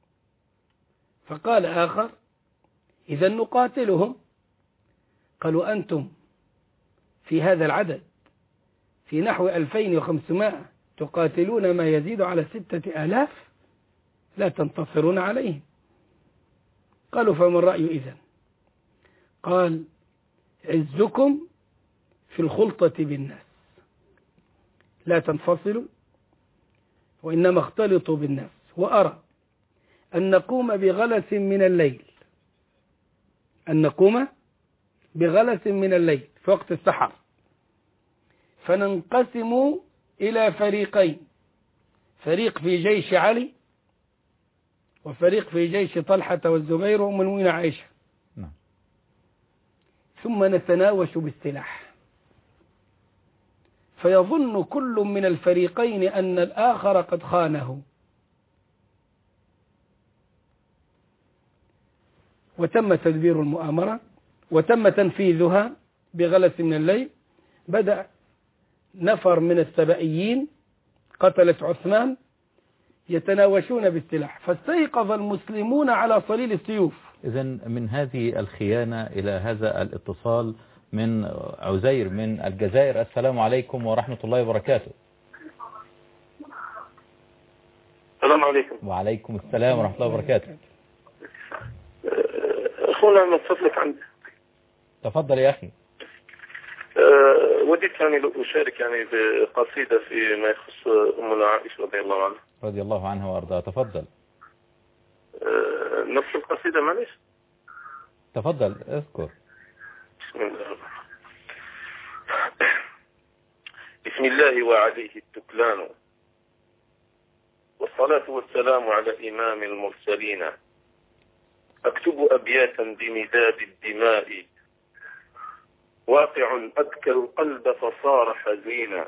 فقال آخر إذا نقاتلهم. قالوا أنتم في هذا العدد في نحو ألفين وخمسمائة تقاتلون ما يزيد على ستة آلاف، لا تنتصرون عليهم. قالوا فما الرأي إذن؟ قال عزكم في الخلطة بالناس، لا تنفصلوا وإنما اختلطوا بالناس، وأرى أن نقوم بغلس من الليل، أن نقوم بغلس من الليل في وقت السحر، فننقسم إلى فريقين، فريق في جيش علي وفريق في جيش طلحة والزبير وأم المؤمنين عائشة، ثم نتناوش بالسلاح، فيظن كل من الفريقين أن الآخر قد خانه. وتم تدبير المؤامرة وتم تنفيذها بغلس من الليل. بدأ نفر من السبائيين قتلة عثمان يتناوشون بالسلاح، فاستيقظ المسلمون على صليل السيوف. إذن من هذه الخيانة إلى هذا الاتصال من عزير من الجزائر. السلام عليكم ورحمة الله وبركاته. السلام عليكم. وعليكم السلام ورحمة الله وبركاته. أخونا من فضلك عندي. تفضل يا أخي. أه وديت يعني لو أشارك يعني بقصيدة فيما يخص أمنا عائشة رضي الله عنها. رضي الله عنها وأرضاها. تفضل. أه نفس القصيدة معلش. تفضل اذكر. بسم الله بسم الله وعليه التكلان، والصلاة والسلام على إمام المرسلين. أكتب أبياتا بمداد الدماء، واقع أبكى القلب فصار حزينا.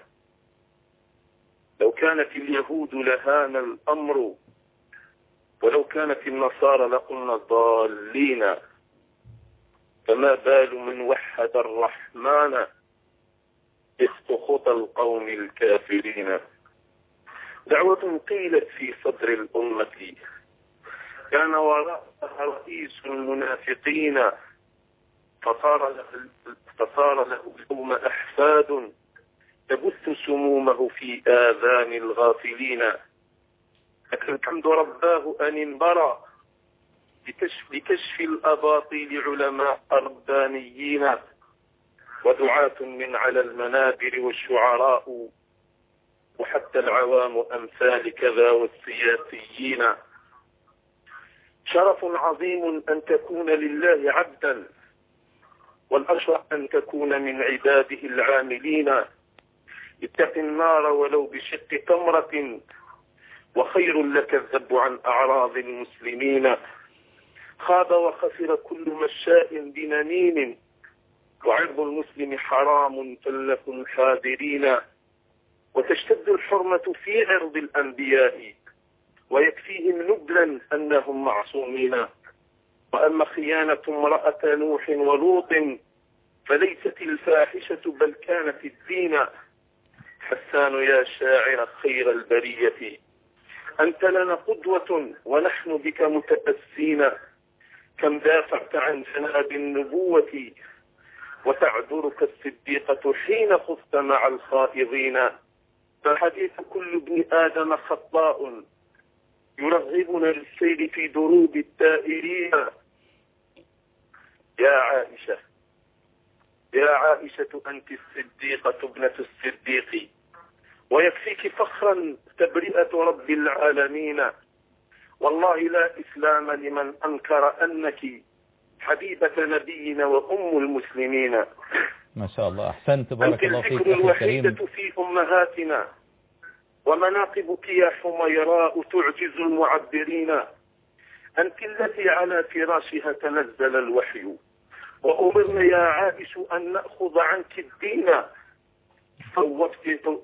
لو كانت اليهود لهان الأمر، ولو كانت النصارى لقلنا ضالين. فما بال من وحد الرحمن اسقط القوم الكافرين. دعوة قيلت في صدر الأمة كان وراءها رئيس المنافقين، فصار له, فصار له اليوم أحفاد تبث سمومه في آذان الغافلين. لكن الحمد رباه أن انبرى لكشف, لكشف الأباطيل علماء ربانيين ودعاة من على المنابر والشعراء وحتى العوام أمثال كذا والسياسيين. شرف عظيم أن تكون لله عبدا، والأشرف أن تكون من عباده العاملين. اتق النار ولو بشق تمرة، وخير لك الذب عن أعراض المسلمين. خاب وخسر كل مشاء بنميم، وعرض المسلم حرام فلنكن حاذرين. وتشتد الحرمة في عرض الأنبياء، ويكفيهم نبلا أنهم معصومين. وأما خيانة امرأة نوح ولوط فليست الفاحشة بل كانت الدين. حسان يا شاعر خير البرية، أنت لنا قدوة ونحن بك متأسين. كم دافعت عن جناب النبوة، وتعذرك الصديقة حين خفت مع الخائضين. فحديث كل ابن آدم خطاء، يرغبنا للسير في دروب التائرين. يا عائشة يا عائشة أنت الصديقة ابنة الصديق، ويكفيك فخرا تبرئة رب العالمين. والله لا إسلام لمن أنكر أنك حبيبة نبينا وأم المسلمين. ما شاء الله، أحسنت، بارك الله فيك. أنت الذكر الوحيدة في أمهاتنا، ومناقبك يا حميراء تعجز المعبرين. أنت التي على فراشها تنزل الوحي، وأمرنا يا عائش أن نأخذ عنك الدين. صوبت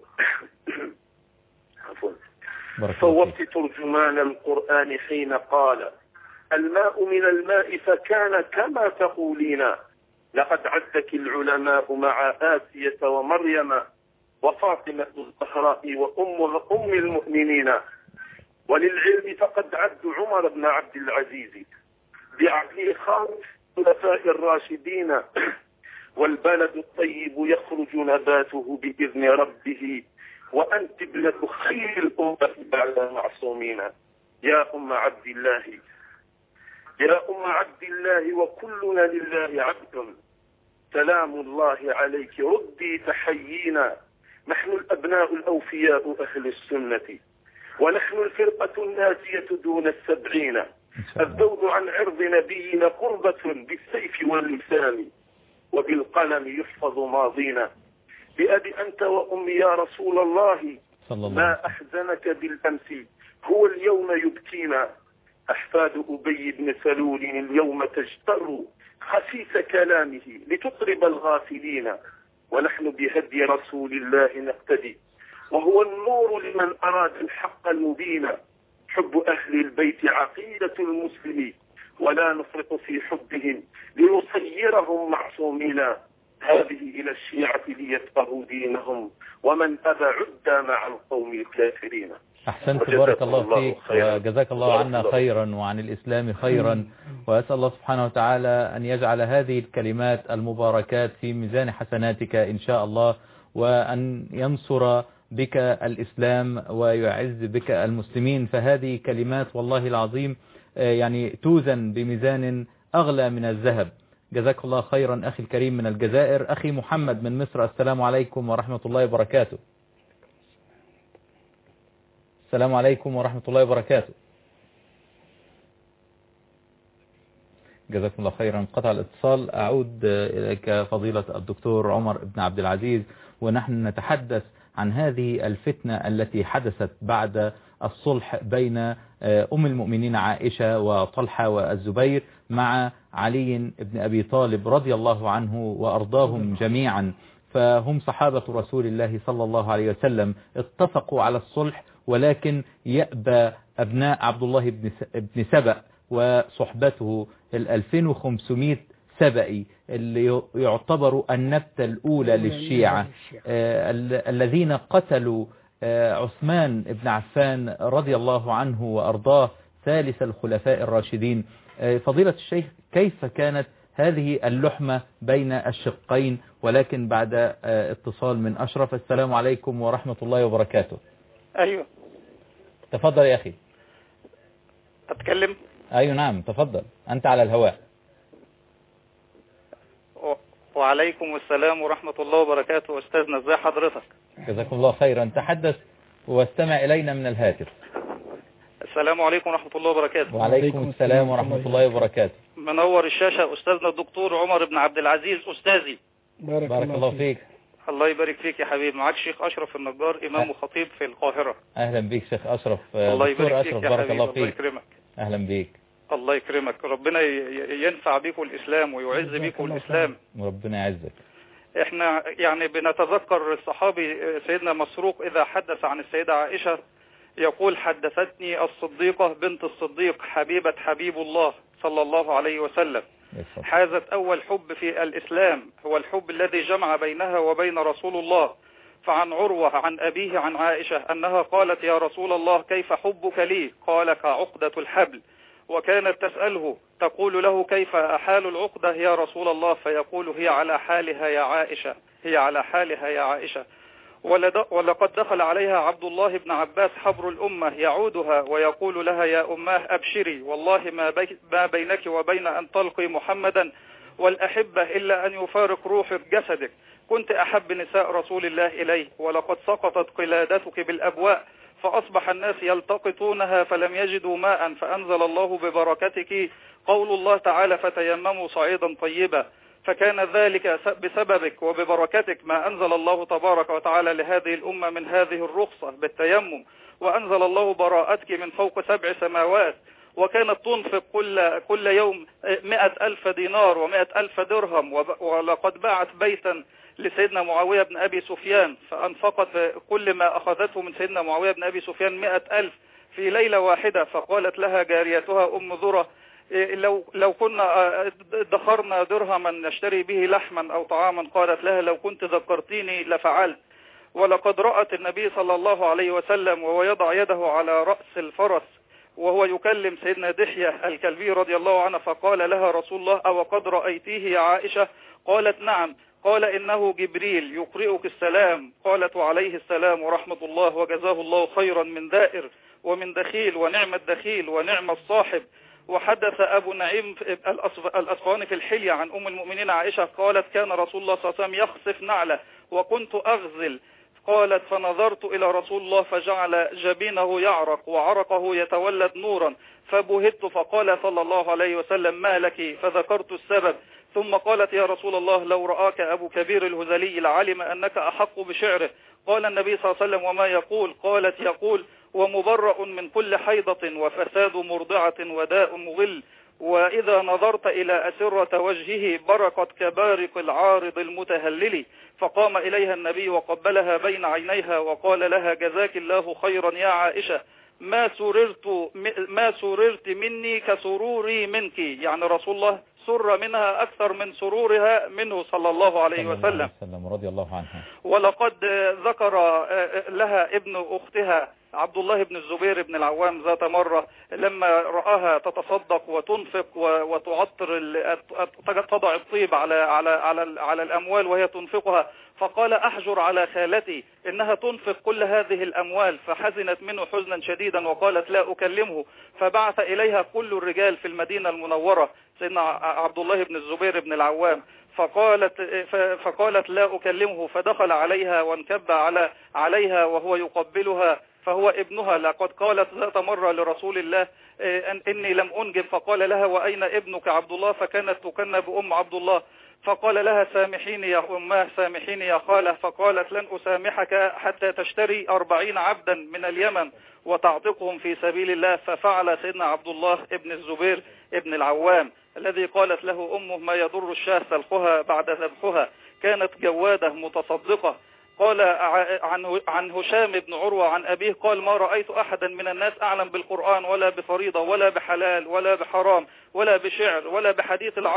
صوبت ترجمان القرآن حين قال الماء من الماء فكان كما تقولين. لقد عدك العلماء مع آسية ومريم وفاطمة الزهراء وأم أم المؤمنين. وللعلم فقد عد عمر بن عبد العزيز بعقله خامس خلفاء الراشدين. والبلد الطيب يخرج نباته بإذن ربه، وأنت ابنة خير الأمة بعد معصومين. يا أم عبد الله يا أم عبد الله وكلنا لله عبد، سلام الله عليك ردي تحيينا. نحن الأبناء الأوفياء أهل السنة، ونحن الفرقة الناجية دون السبعين. الذود عن عرض نبينا قربة بالسيف واللسان، وبالقلم يحفظ ماضينا. بأبي أنت وأمي يا رسول الله، ما أحزنك بالأمس هو اليوم يبكينا. أحفاد أبي بن سلول اليوم تجتر خفيف كلامه لتطرب الغافلين. ونحن بهدي رسول الله نقتدي، وهو النور لمن أراد الحق المبين. حب أهل البيت عقيدة المسلم، ولا نفرط في حبهم لنصيرهم معصومين. هذه إلى الشيعة ليفقهوا دينهم، ومن أبى عد مع القوم الكافرين. أحسنت، بارك الله فيك، وجزاك الله عنا خيرا وعن الإسلام خيرا. وأسأل الله سبحانه وتعالى أن يجعل هذه الكلمات المباركات في ميزان حسناتك إن شاء الله، وأن ينصر بك الإسلام ويعز بك المسلمين. فهذه كلمات والله العظيم يعني توزن بميزان أغلى من الذهب. جزاك الله خيرا أخي الكريم من الجزائر. أخي محمد من مصر، السلام عليكم ورحمة الله وبركاته. السلام عليكم ورحمة الله وبركاته. جزاكم الله خيرا. قطع الاتصال. أعود إليك فضيلة الدكتور عمر بن عبد العزيز، ونحن نتحدث عن هذه الفتنة التي حدثت بعد الصلح بين أم المؤمنين عائشة وطلحة والزبير مع علي بن أبي طالب رضي الله عنه وأرضاهم جميعا. فهم صحابة رسول الله صلى الله عليه وسلم، اتفقوا على الصلح، ولكن يأبى أبناء عبد الله بن سبأ وصحبته الألفين وخمسمائة السبئي اللي يعتبروا النبتة الأولى للشيعة الذين قتلوا عثمان بن عفان رضي الله عنه وأرضاه ثالث الخلفاء الراشدين. فضيلة الشيخ، كيف كانت هذه اللحمة بين الشقين؟ ولكن بعد اتصال من أشرف. السلام عليكم ورحمة الله وبركاته. أيوة تفضل يا أخي. أتكلم؟ أيوة نعم تفضل، أنت على الهواء. وعليكم السلام ورحمة الله وبركاته. أستاذنا ازي حضرتك؟ جزاكم الله خيرا. تحدث واستمع إلينا من الهاتف. السلام عليكم ورحمة الله وبركاته. وعليكم السلام ورحمة الله وبركاته. منور الشاشة أستاذنا الدكتور عمر بن عبد العزيز أستاذي. بارك, بارك الله فيك. الله يبارك فيك يا حبيب. معاك شيخ أشرف النجار إمام وخطيب في القاهرة. أهلا بيك شيخ أشرف. الله يبارك فيك يا بارك حبيب. الله الله فيك. يكرمك. أهلا بيك. الله يكرمك. ربنا ينفع بيكم الإسلام ويعز بيكم الإسلام. ربنا يعزك. احنا يعني بنتذكر الصحابي سيدنا مسروق إذا حدث عن السيدة عائشة يقول حدثتني الصديقة بنت الصديق حبيبة حبيب الله صلى الله عليه وسلم، حازت أول حب في الإسلام هو الحب الذي جمع بينها وبين رسول الله. فعن عروة عن أبيه عن عائشة أنها قالت يا رسول الله كيف حبك لي؟ قال كعقدة الحبل. وكانت تسأله تقول له كيف أحال العقدة يا رسول الله؟ فيقول هي على حالها يا عائشة، هي على حالها يا عائشة. ولقد دخل عليها عبد الله بن عباس حبر الأمة يعودها ويقول لها يا أماه أبشري والله ما, بي ما بينك وبين أن تلقي محمدا والأحبة إلا أن يفارق روحك جسدك. كنت أحب نساء رسول الله إليه ولقد سقطت قلادتك بالأبواء فأصبح الناس يلتقطونها فلم يجدوا ماء فأنزل الله ببركتك قول الله تعالى فتيمموا صعيدا طيبا. فكان ذلك بسببك وببركتك ما أنزل الله تبارك وتعالى لهذه الأمة من هذه الرخصة بالتيمم، وأنزل الله براءتك من فوق سبع سماوات. وكانت تنفق كل كل يوم مئة ألف دينار ومئة ألف درهم. ولقد باعت بيتا لسيدنا معاوية بن أبي سفيان فأنفقت كل ما أخذته من سيدنا معاوية بن أبي سفيان مئة ألف في ليلة واحدة. فقالت لها جاريتها أم ذرة لو لو كنا دخرنا درهما نشتري به لحما أو طعاما، قالت لها لو كنت ذكرتيني لفعلت. ولقد رأت النبي صلى الله عليه وسلم وهو يضع يده على رأس الفرس وهو يكلم سيدنا دحية الكلبي رضي الله عنه، فقال لها رسول الله أو قد رأيتيه يا عائشة؟ قالت نعم. قال إنه جبريل يقرئك السلام. قالت وعليه السلام ورحمة الله وجزاه الله خيرا من دائر ومن دخيل ونعم الدخيل ونعم الصاحب. وحدث أبو نعيم الأصفهاني في الحلية عن أم المؤمنين عائشة قالت كان رسول الله صلى الله عليه وسلم يخصف نعله وكنت أغزل. قالت فنظرت إلى رسول الله فجعل جبينه يعرق وعرقه يتولد نورا فبهت فقال صلى الله عليه وسلم ما لك؟ فذكرت السبب. ثم قالت يا رسول الله لو رآك أبو كبير الهذلي لعلم أنك أحق بشعره. قال النبي صلى الله عليه وسلم وما يقول؟ قالت يقول ومبرأ من كل حيضة وفساد مرضعة وداء مضل. وإذا نظرت إلى أسرة وجهه برقت كبارق العارض المتهلل. فقام إليها النبي وقبلها بين عينيها وقال لها جزاك الله خيرا يا عائشة ما سررت ما سررت مني كسروري منك. يعني رسول الله سر منها أكثر من سرورها منه صلى الله عليه وسلم رضي الله عنها. ولقد ذكر لها ابن أختها عبد الله بن الزبير بن العوام ذات مرة لما رآها تتصدق وتنفق وتعطر تضع الطيب على على على على الأموال وهي تنفقها، فقال أحجر على خالتي إنها تنفق كل هذه الأموال. فحزنت منه حزنا شديدا وقالت لا أكلمه. فبعث إليها كل الرجال في المدينة المنورة سيدنا عبد الله بن الزبير بن العوام فقالت فقالت لا أكلمه. فدخل عليها وانكب على عليها وهو يقبلها فهو ابنها. لقد قالت ذات مرة لرسول الله إن إني لم أنجب. فقال لها وأين ابنك عبد الله؟ فكانت تكنى بأم عبد الله. فقال لها سامحيني يا أماه سامحيني يا خالة. فقالت لن أسامحك حتى تشتري أربعين عبدا من اليمن وتعتقهم في سبيل الله. ففعل سيدنا عبد الله ابن الزبير ابن العوام الذي قالت له أمه ما يضر الشاه سلخها بعد ذبحها. كانت جوادة متصدقة. قال عن عن هشام بن عروة عن أبيه قال ما رأيت أحدا من الناس أعلم بالقرآن ولا بفريضة ولا بحلال ولا بحرام ولا بشعر ولا بحديث العرب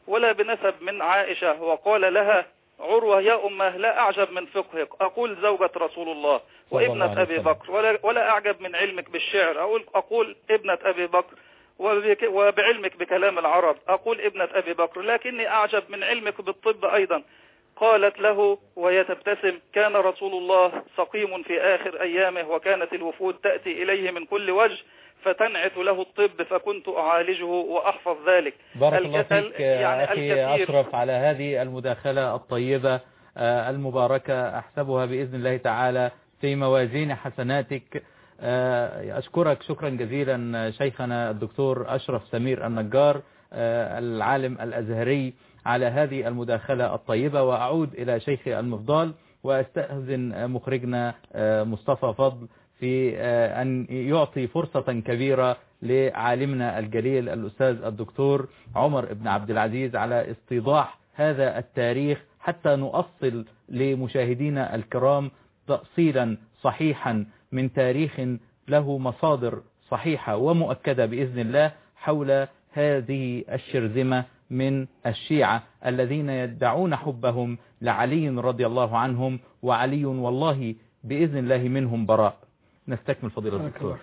ولا بنسب من عائشة، وقال لها عروة يا أمه لا أعجب من فقهك، أقول زوجة رسول الله وابنة أبي بكر، ولا, ولا أعجب من علمك بالشعر، أقول, أقول ابنة أبي بكر، وبعلمك بكلام العرب أقول ابنة أبي بكر، لكني أعجب من علمك بالطب أيضا. قالت له وهي تبتسم كان رسول الله سقيم في آخر أيامه، وكانت الوفود تأتي إليه من كل وجه فتنعت له الطب، فكنت أعالجه وأحفظ ذلك. بارك الله فيك يعني أخي أشرف على هذه المداخلة الطيبة المباركة، أحسبها بإذن الله تعالى في موازين حسناتك. أشكرك شكرا جزيلا شيخنا الدكتور أشرف سمير النجار العالم الأزهري على هذه المداخلة الطيبة. وأعود إلى شيخي المفضال وأستأذن مخرجنا مصطفى فضل في أن يعطي فرصة كبيرة لعالمنا الجليل الأستاذ الدكتور عمر بن عبد العزيز على استيضاح هذا التاريخ، حتى نؤصل لمشاهدينا الكرام تأصيلا صحيحا من تاريخ له مصادر صحيحة ومؤكدة بإذن الله حول هذه الشرذمة من الشيعة الذين يدعون حبهم لعلي رضي الله عنهم، وعلي والله بإذن الله منهم براء. نستكمل فضيلة الدكتور.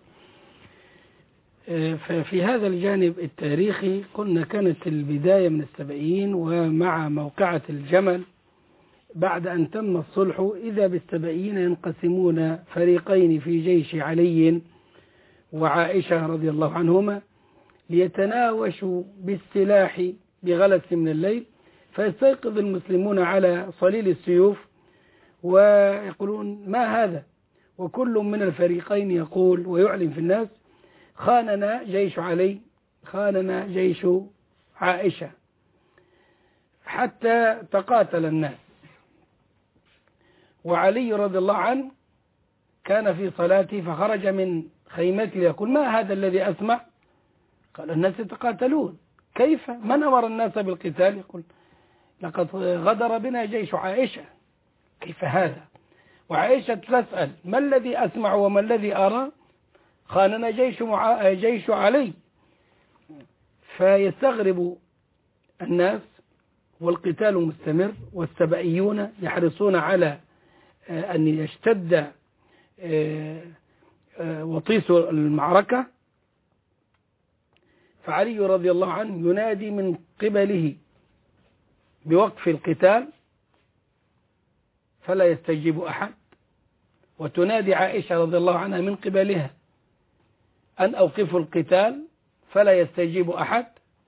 ففي هذا الجانب التاريخي قلنا كانت البداية من السبعين، ومع موقعة الجمل بعد أن تم الصلح إذا بالسبعين ينقسمون فريقين في جيش علي وعائشة رضي الله عنهما ليتناوشوا بالسلاح بغلس من الليل، فيستيقظ المسلمون على صليل السيوف ويقولون ما هذا، وكل من الفريقين يقول ويعلن في الناس خاننا جيش علي، خاننا جيش عائشة، حتى تقاتل الناس. وعلي رضي الله عنه كان في صلاته فخرج من خيمته يقول ما هذا الذي أسمع؟ قال الناس يتقاتلون. كيف؟ من أمر الناس بالقتال؟ يقول لقد غدر بنا جيش عائشة. كيف هذا؟ وعائشة تسأل ما الذي أسمع وما الذي أرى؟ خاننا جيش, مع... جيش علي. فيستغرب الناس والقتال مستمر، والسبئيون يحرصون على أن يشتد وطيس المعركة. فعلي رضي الله عنه ينادي من قبله بوقف القتال فلا يستجيب أحد، وتنادي عائشة رضي الله عنها من قبلها أن أوقفوا القتال فلا يستجيب أحد.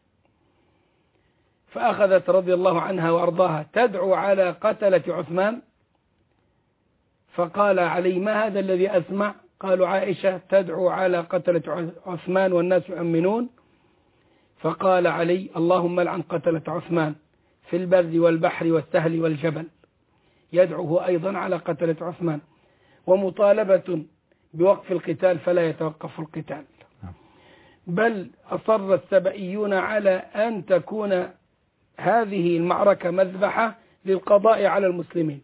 فأخذت رضي الله عنها وأرضاها تدعو على قتلة عثمان، فقال علي ما هذا الذي أسمع؟ قالوا عائشة تدعو على قتلة عثمان والناس يؤمنون. فقال علي اللهم لعن قتلة عثمان في البر والبحر والسهل والجبل، يدعوه أيضا على قتلة عثمان، ومطالبة بوقف القتال فلا يتوقف القتال. بل أصر السبئيون على أن تكون هذه المعركة مذبحة للقضاء على المسلمين.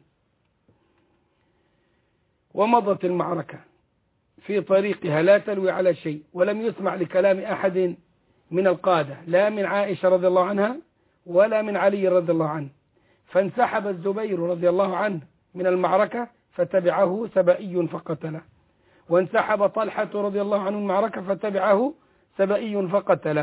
ومضت المعركة في طريقها لا تلوي على شيء، ولم يسمع لكلام أحد من القادة، لا من عائشة رضي الله عنها ولا من علي رضي الله عنه. فانسحب الزبير رضي الله عنه من المعركة فتبعه سبئي فقتله، وانسحب طلحة رضي الله عنه من المعركة فتبعه سبئي فقتله.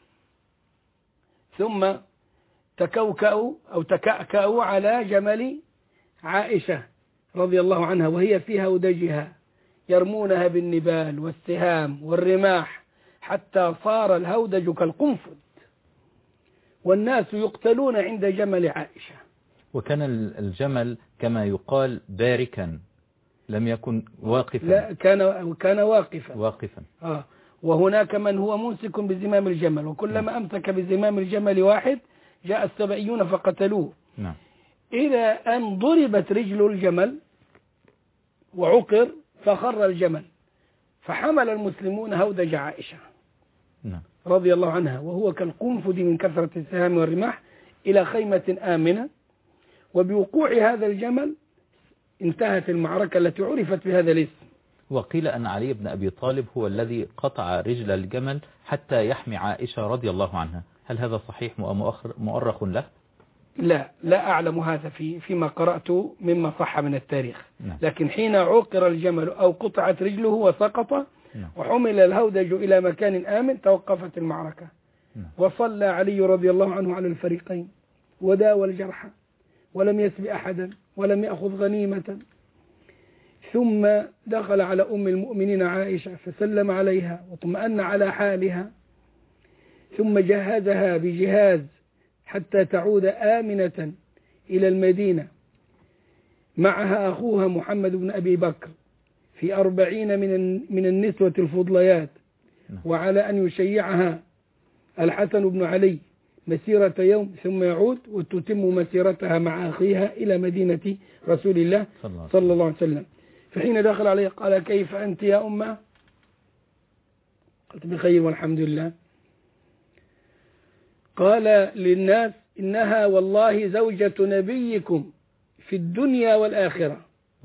ثم تكوكأوا أو تكأكأوا على جمل عائشة رضي الله عنها وهي في هودجها، يرمونها بالنبال والسهام والرماح حتى صار الهودج كالقنفذ، والناس يقتلون عند جمل عائشة. وكان الجمل كما يقال باركا، لم يكن واقفا. لا، كان كان واقفا واقفا آه. وهناك من هو ممسك بزمام الجمل، وكلما نعم. أمسك بزمام الجمل واحد جاء السبئيون فقتلوه. نعم. إلى أن ضربت رجل الجمل وعقر فخر الجمل، فحمل المسلمون هودج عائشة نعم. رضي الله عنها وهو كالقنفذ من كثرة السهام والرماح إلى خيمة آمنة. وبوقوع هذا الجمل انتهت المعركة التي عرفت بهذا الاسم. وقيل أن علي بن أبي طالب هو الذي قطع رجل الجمل حتى يحمي عائشة رضي الله عنها، هل هذا صحيح مؤرخ له؟ لا لا أعلم هذا في فيما قرأت مما صح من التاريخ. نعم. لكن حين عوقر الجمل أو قطعت رجله وسقط نعم. وحمل الهودج إلى مكان آمن توقفت المعركة. نعم. وصلى علي رضي الله عنه على الفريقين وداوى الجرحى ولم يسب أحدا ولم يأخذ غنيمة، ثم دخل على أم المؤمنين عائشة فسلم عليها واطمأن على حالها، ثم جهزها بجهاز حتى تعود آمنة إلى المدينة معها أخوها محمد بن أبي بكر في أربعين من من النسوة الفضليات، وعلى أن يشيعها الحسن بن علي مسيرة يوم ثم يعود وتتم مسيرتها مع أخيها إلى مدينة رسول الله صلى الله عليه وسلم. فحين دخل عليه قال: كيف أنت يا أمة؟ قلت: بخير والحمد لله. قال للناس: إنها والله زوجة نبيكم في الدنيا والآخرة.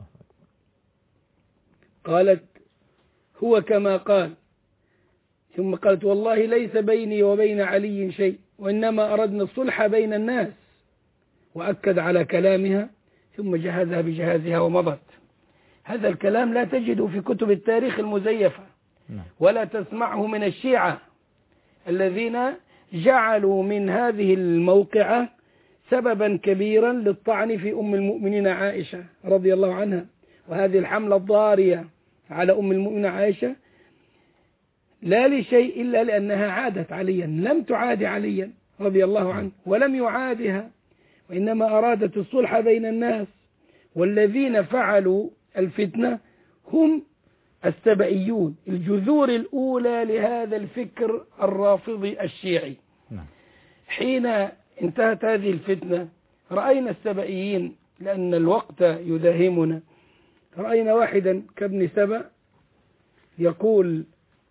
قالت: هو كما قال. ثم قالت: والله ليس بيني وبين علي شيء، وإنما أردنا الصلح بين الناس. وأكد على كلامها ثم جهزها بجهازها ومضت. هذا الكلام لا تجده في كتب التاريخ المزيفة ولا تسمعه من الشيعة الذين جعلوا من هذه الموقعة سببا كبيرا للطعن في أم المؤمنين عائشة رضي الله عنها. وهذه الحملة الضارية على أم المؤمنين عائشة لا لشيء إلا لأنها عادت عليا، لم تعاد عليا رضي الله عنه ولم يعادها، وإنما أرادت الصلح بين الناس. والذين فعلوا الفتنة هم السبئيون، الجذور الأولى لهذا الفكر الرافضي الشيعي. حين انتهت هذه الفتنة رأينا السبئيين، لأن الوقت يداهمنا، رأينا واحدا كابن سبأ يقول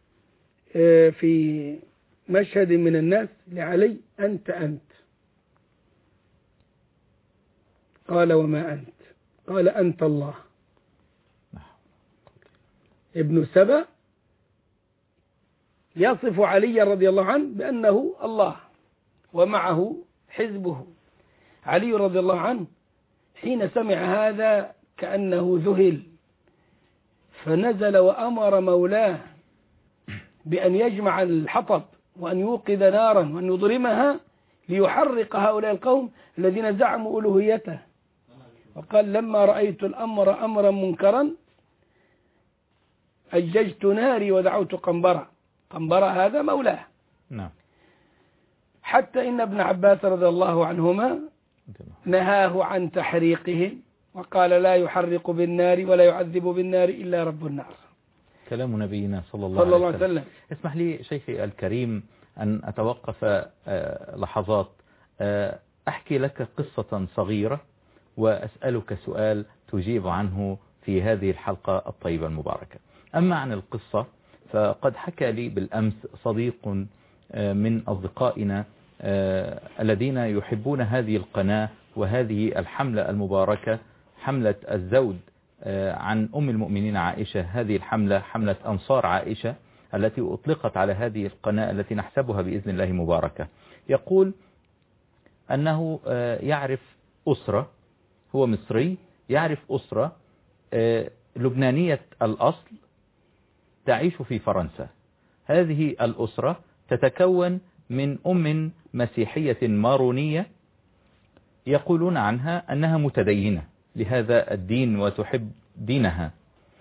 في مشهد من الناس لعلي: أنت أنت. قال: وما أنت؟ قال: أنت الله. ابن سبأ يصف علي رضي الله عنه بأنه الله ومعه حزبه. علي رضي الله عنه حين سمع هذا كأنه ذهل، فنزل وأمر مولاه بأن يجمع الحطب وأن يوقد نارا وأن يضرمها ليحرق هؤلاء القوم الذين زعموا ألوهيته. وقال: لما رأيت الأمر أمرا منكرا أججت ناري ودعوت قنبرة. قنبرة هذا مولاه. نعم. حتى إن ابن عباس رضي الله عنهما نهاه عن تحريقهم وقال: لا يحرق بالنار ولا يعذب بالنار إلا رب النار. كلام نبينا صلى الله, صلى الله عليه وسلم. اسمح لي شيخي الكريم أن أتوقف لحظات أحكي لك قصة صغيرة وأسألك سؤال تجيب عنه في هذه الحلقة الطيبة المباركة. أما عن القصة فقد حكى لي بالأمس صديق من أصدقائنا الذين يحبون هذه القناة وهذه الحملة المباركة، حملة الزود عن أم المؤمنين عائشة، هذه الحملة حملة أنصار عائشة التي أطلقت على هذه القناة التي نحسبها بإذن الله مباركة. يقول أنه يعرف أسرة، هو مصري، يعرف أسرة لبنانية الأصل تعيش في فرنسا. هذه الأسرة تتكون من أم مسيحية مارونية يقولون عنها أنها متدينة لهذا الدين وتحب دينها،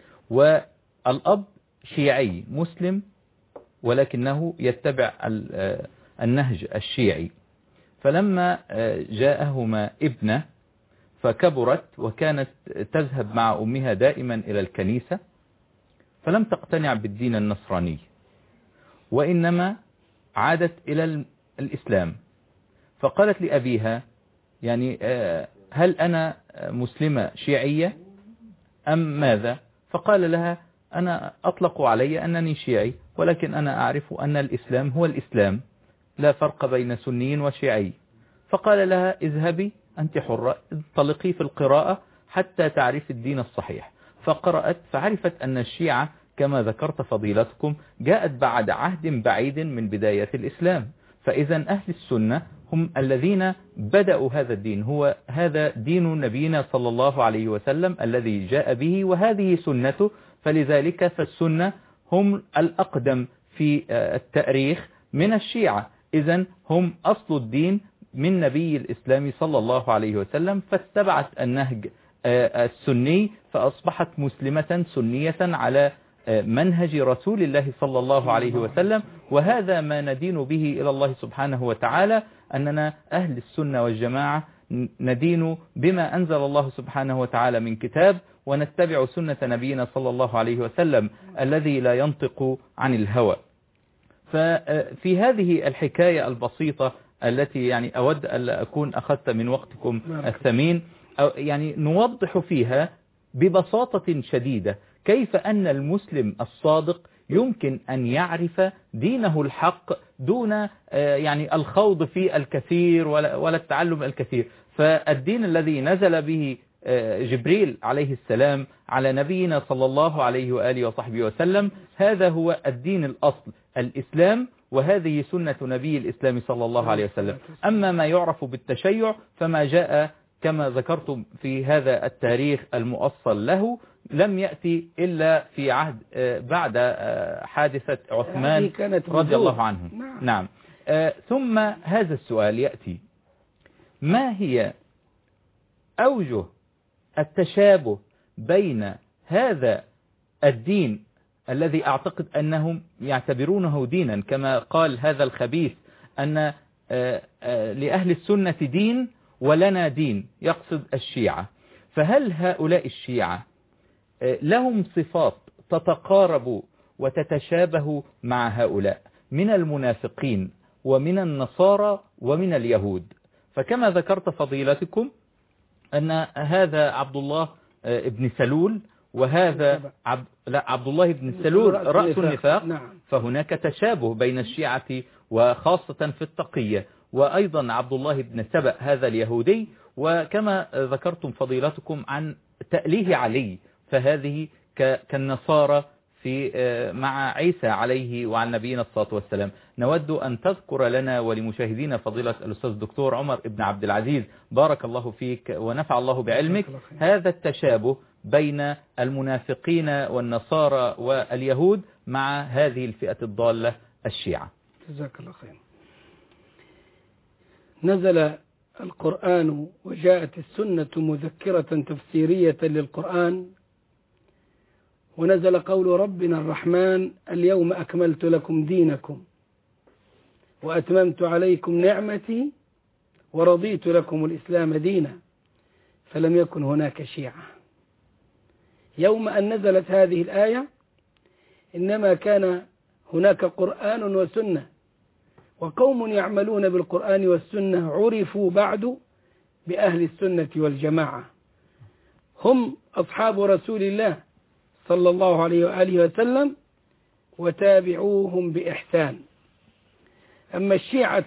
والأب شيعي مسلم ولكنه يتبع النهج الشيعي. فلما جاءهما ابنة فكبرت وكانت تذهب مع أمها دائما إلى الكنيسة، فلم تقتنع بالدين النصراني وإنما عادت إلى الإسلام. فقالت لأبيها: يعني هل أنا مسلمة شيعية أم ماذا؟ فقال لها: أنا أطلق علي أنني شيعي، ولكن أنا أعرف أن الإسلام هو الإسلام، لا فرق بين سني وشيعي. فقال لها: اذهبي أنت حرة، انطلقي في القراءة حتى تعرف الدين الصحيح. فقرأت فعرفت أن الشيعة كما ذكرت فضيلتكم جاءت بعد عهد بعيد من بداية الإسلام، فإذا أهل السنة هم الذين بدأوا هذا الدين، هو هذا دين نبينا صلى الله عليه وسلم الذي جاء به وهذه سنته، فلذلك فالسنة هم الأقدم في التاريخ من الشيعة، إذن هم أصل الدين من نبي الإسلام صلى الله عليه وسلم، فاتبعت النهج السني فأصبحت مسلمة سنية على منهج رسول الله صلى الله عليه وسلم. وهذا ما ندين به إلى الله سبحانه وتعالى، أننا أهل السنة والجماعة ندين بما أنزل الله سبحانه وتعالى من كتاب، ونتبع سنة نبينا صلى الله عليه وسلم الذي لا ينطق عن الهوى. ففي هذه الحكاية البسيطة التي يعني أود أن أكون أخذت من وقتكم الثمين، يعني نوضح فيها ببساطة شديدة كيف أن المسلم الصادق يمكن أن يعرف دينه الحق دون يعني الخوض في الكثير ولا التعلم الكثير. فالدين الذي نزل به جبريل عليه السلام على نبينا صلى الله عليه وآله وصحبه وسلم هذا هو الدين الأصل الإسلام، وهذه سنة نبي الإسلام صلى الله عليه وسلم. أما ما يعرف بالتشيع فما جاء كما ذكرتم في هذا التاريخ المؤصل له لم يأتي إلا في عهد بعد حادثة عثمان رضي الله عنه. نعم, نعم. ثم هذا السؤال يأتي: ما هي أوجه التشابه بين هذا الدين الذي أعتقد أنهم يعتبرونه دينا، كما قال هذا الخبيث أن لأهل السنة دين ولنا دين، يقصد الشيعة، فهل هؤلاء الشيعة لهم صفات تتقارب وتتشابه مع هؤلاء من المنافقين ومن النصارى ومن اليهود؟ فكما ذكرت فضيلتكم أن هذا عبد الله ابن سلول وهذا عبد, لا عبد الله بن سلول رأس النفاق، فهناك تشابه بين الشيعة وخاصة في التقية، وأيضا عبد الله بن سبأ هذا اليهودي، وكما ذكرتم فضيلتكم عن تأليه علي، فهذه كالنصارى في مع عيسى عليه وعن نبينا الصلاة والسلام. نود أن تذكر لنا ولمشاهدينا فضيلة الأستاذ الدكتور عمر ابن عبد العزيز بارك الله فيك ونفع الله بعلمك هذا التشابه بين المنافقين والنصارى واليهود مع هذه الفئة الضالة الشيعة. جزاك الله خير. نزل القرآن وجاءت السنة مذكرة تفسيرية للقرآن، ونزل قول ربنا الرحمن: اليوم أكملت لكم دينكم وأتممت عليكم نعمتي ورضيت لكم الإسلام دينا، فلم يكن هناك شيعة. يوم أن نزلت هذه الآية إنما كان هناك قرآن وسنة، وقوم يعملون بالقرآن والسنة عرفوا بعد بأهل السنة والجماعة، هم أصحاب رسول الله صلى الله عليه وآله وسلم وتابعوهم بإحسان. أما الشيعة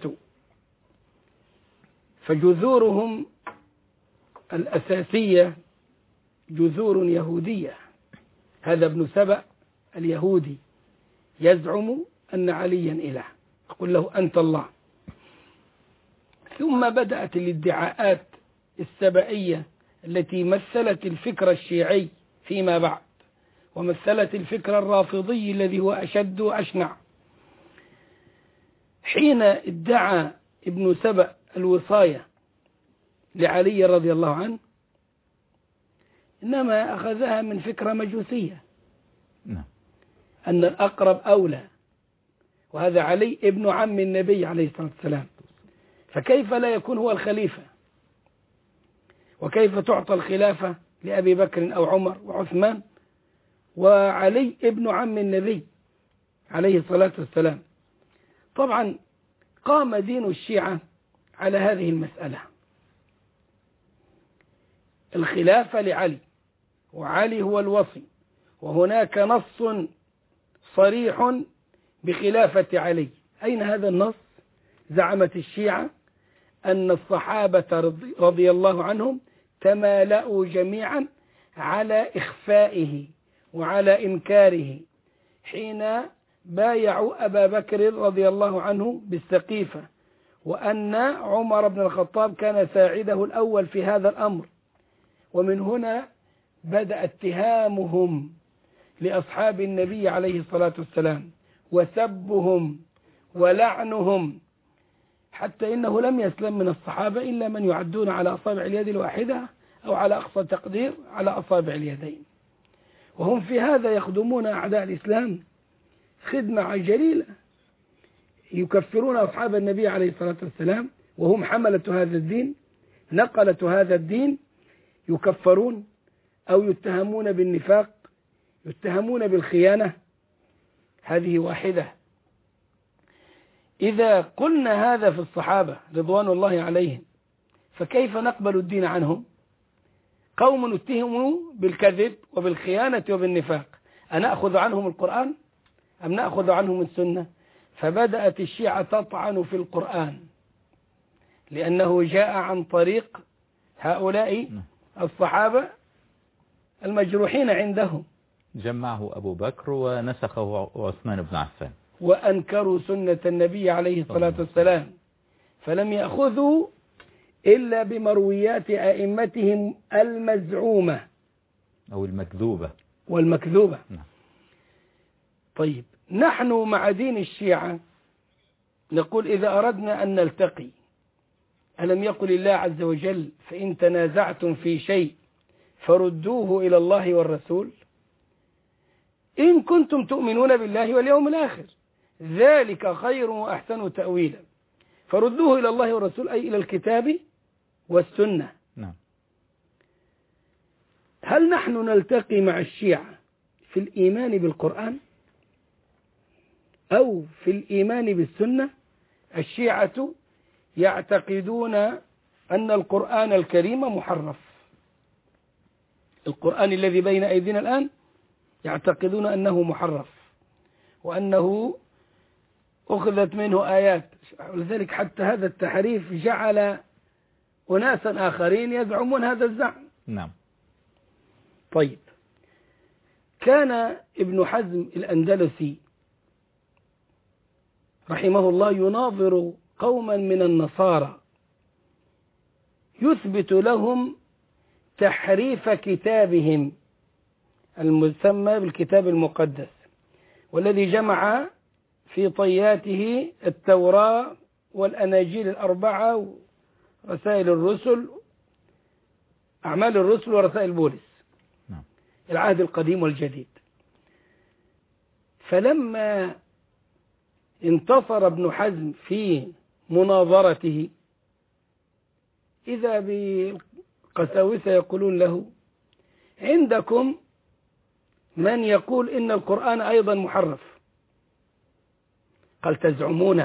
فجذورهم الأساسية جذور يهودية. هذا ابن سبأ اليهودي يزعم أن عليا إله، أقول له أنت الله. ثم بدأت الادعاءات السبائية التي مثلت الفكر الشيعي فيما بعد، ومثلت الفكر الرافضي الذي هو أشد وأشنع. حين ادعى ابن سبأ الوصاية لعلي رضي الله عنه إنما أخذها من فكرة مجوسية، أن الأقرب أولى، وهذا علي ابن عم النبي عليه الصلاة والسلام، فكيف لا يكون هو الخليفة؟ وكيف تعطى الخلافة لأبي بكر أو عمر وعثمان وعلي ابن عم النبي عليه الصلاة والسلام؟ طبعا قام دين الشيعة على هذه المسألة، الخلافة لعلي، وعلي هو الوصي، وهناك نص صريح بخلافة علي. أين هذا النص؟ زعمت الشيعة أن الصحابة رضي الله عنهم تمالأوا جميعا على إخفائه وعلى إنكاره حين بايعوا أبا بكر رضي الله عنه بالسقيفة، وأن عمر بن الخطاب كان ساعده الأول في هذا الأمر. ومن هنا بدأ اتهامهم لأصحاب النبي عليه الصلاة والسلام وسبهم ولعنهم، حتى إنه لم يسلم من الصحابة إلا من يعدون على أصابع اليد الواحدة أو على أقصى تقدير على أصابع اليدين، وهم في هذا يخدمون أعداء الإسلام خدمة جليلة، يكفرون أصحاب النبي عليه الصلاة والسلام وهم حملة هذا الدين، نقلة هذا الدين، يكفرون أو يتهمون بالنفاق، يتهمون بالخيانة. هذه واحدة. إذا قلنا هذا في الصحابة رضوان الله عليهم، فكيف نقبل الدين عنهم؟ قوم اتهموا بالكذب وبالخيانة وبالنفاق، أنأخذ عنهم القرآن أم نأخذ عنهم السنة؟ فبدأت الشيعة تطعن في القرآن لأنه جاء عن طريق هؤلاء الصحابة المجروحين عندهم. جمعه أبو بكر ونسخه عثمان بن عفان، وأنكروا سنة النبي عليه الصلاة والسلام، فلم يأخذوا إلا بمرويات أئمتهم المزعومة أو المكذوبة والمكذوبة. نعم. طيب، نحن مع دين الشيعة نقول إذا أردنا أن نلتقي، ألم يقل الله عز وجل فإن تنازعتم في شيء فردوه إلى الله والرسول إن كنتم تؤمنون بالله واليوم الآخر، ذلك خير وأحسن تأويلا. فردوه إلى الله والرسول أي إلى الكتاب والسنة. نعم. هل نحن نلتقي مع الشيعة في الإيمان بالقرآن أو في الإيمان بالسنة؟ الشيعة يعتقدون أن القرآن الكريم محرف، القرآن الذي بين أيدينا الآن يعتقدون أنه محرف وأنه أخذت منه آيات، ولذلك حتى هذا التحريف جعل أناسا آخرين يزعمون هذا الزعم. نعم. طيب، كان ابن حزم الأندلسي رحمه الله يناظر قوما من النصارى يثبت لهم تحريف كتابهم المسمى بالكتاب المقدس، والذي جمع في طياته التوراة والأناجيل الأربعة ورسائل الرسل، أعمال الرسل ورسائل بولس، نعم. العهد القديم والجديد. فلما انتصر ابن حزم في مناظرته إذا بالقساوسة يقولون له عندكم من يقول إن القرآن أيضا محرف. قال تزعمون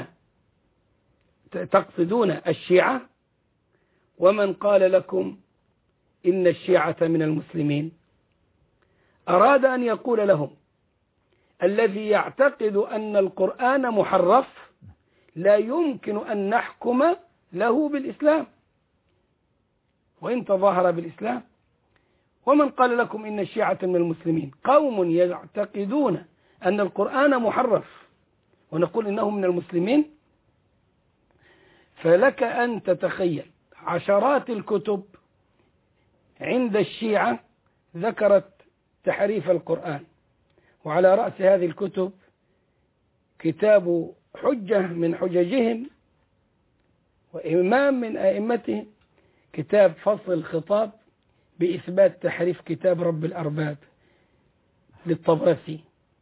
تقصدون الشيعة، ومن قال لكم إن الشيعة من المسلمين؟ أراد أن يقول لهم الذي يعتقد أن القرآن محرف لا يمكن أن نحكم له بالإسلام وإن تظاهر بالإسلام. ومن قال لكم إن الشيعة من المسلمين؟ قوم يعتقدون أن القرآن محرف ونقول إنه من المسلمين. فلك أن تتخيل عشرات الكتب عند الشيعة ذكرت تحريف القرآن، وعلى رأس هذه الكتب كتاب حجة من حججهم وإمام من أئمتهم، كتاب فصل الخطاب بإثبات تحريف كتاب رب الأرباب للطبرسي،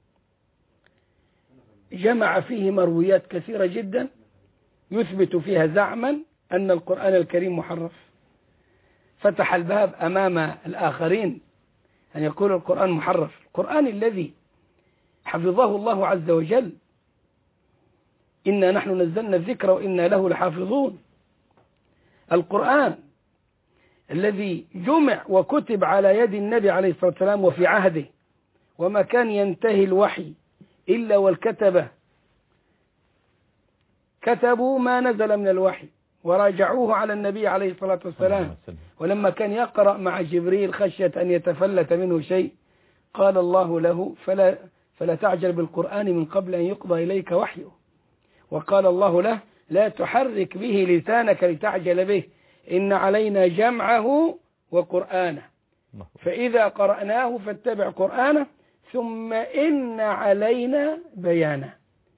جمع فيه مرويات كثيرة جدا يثبت فيها زعما أن القرآن الكريم محرف. فتح الباب أمام الآخرين أن يقول القرآن محرف. القرآن الذي حفظه الله عز وجل، إنا نحن نزلنا الذكر وإنا له لحافظون. القرآن الذي جمع وكتب على يد النبي عليه الصلاة والسلام وفي عهده، وما كان ينتهي الوحي إلا والكتبة كتبوا ما نزل من الوحي وراجعوه على النبي عليه الصلاة والسلام. ولما كان يقرأ مع جبريل خشية أن يتفلت منه شيء قال الله له فلا فلا تعجل بالقرآن من قبل أن يقضى إليك وحيه. وقال الله له لا تحرك به لسانك لتعجل به إن علينا جمعه وقرآنه فإذا قرأناه فاتبع قرآنه ثم إن علينا بيانه.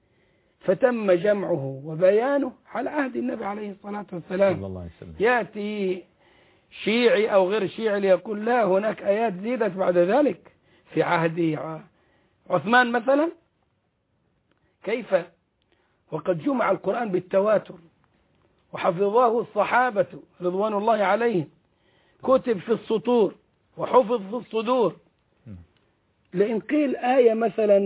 فتم جمعه وبيانه على عهد النبي عليه الصلاة والسلام. يأتي شيعي أو غير شيعي ليقول لا هناك آيات زيدت بعد ذلك في عهد عثمان مثلا. كيف وقد جمع القرآن بالتواتر وحفظه الصحابة رضوان الله عليهم، كتب في السطور وحفظ في الصدور. لئن قيل آية مثلا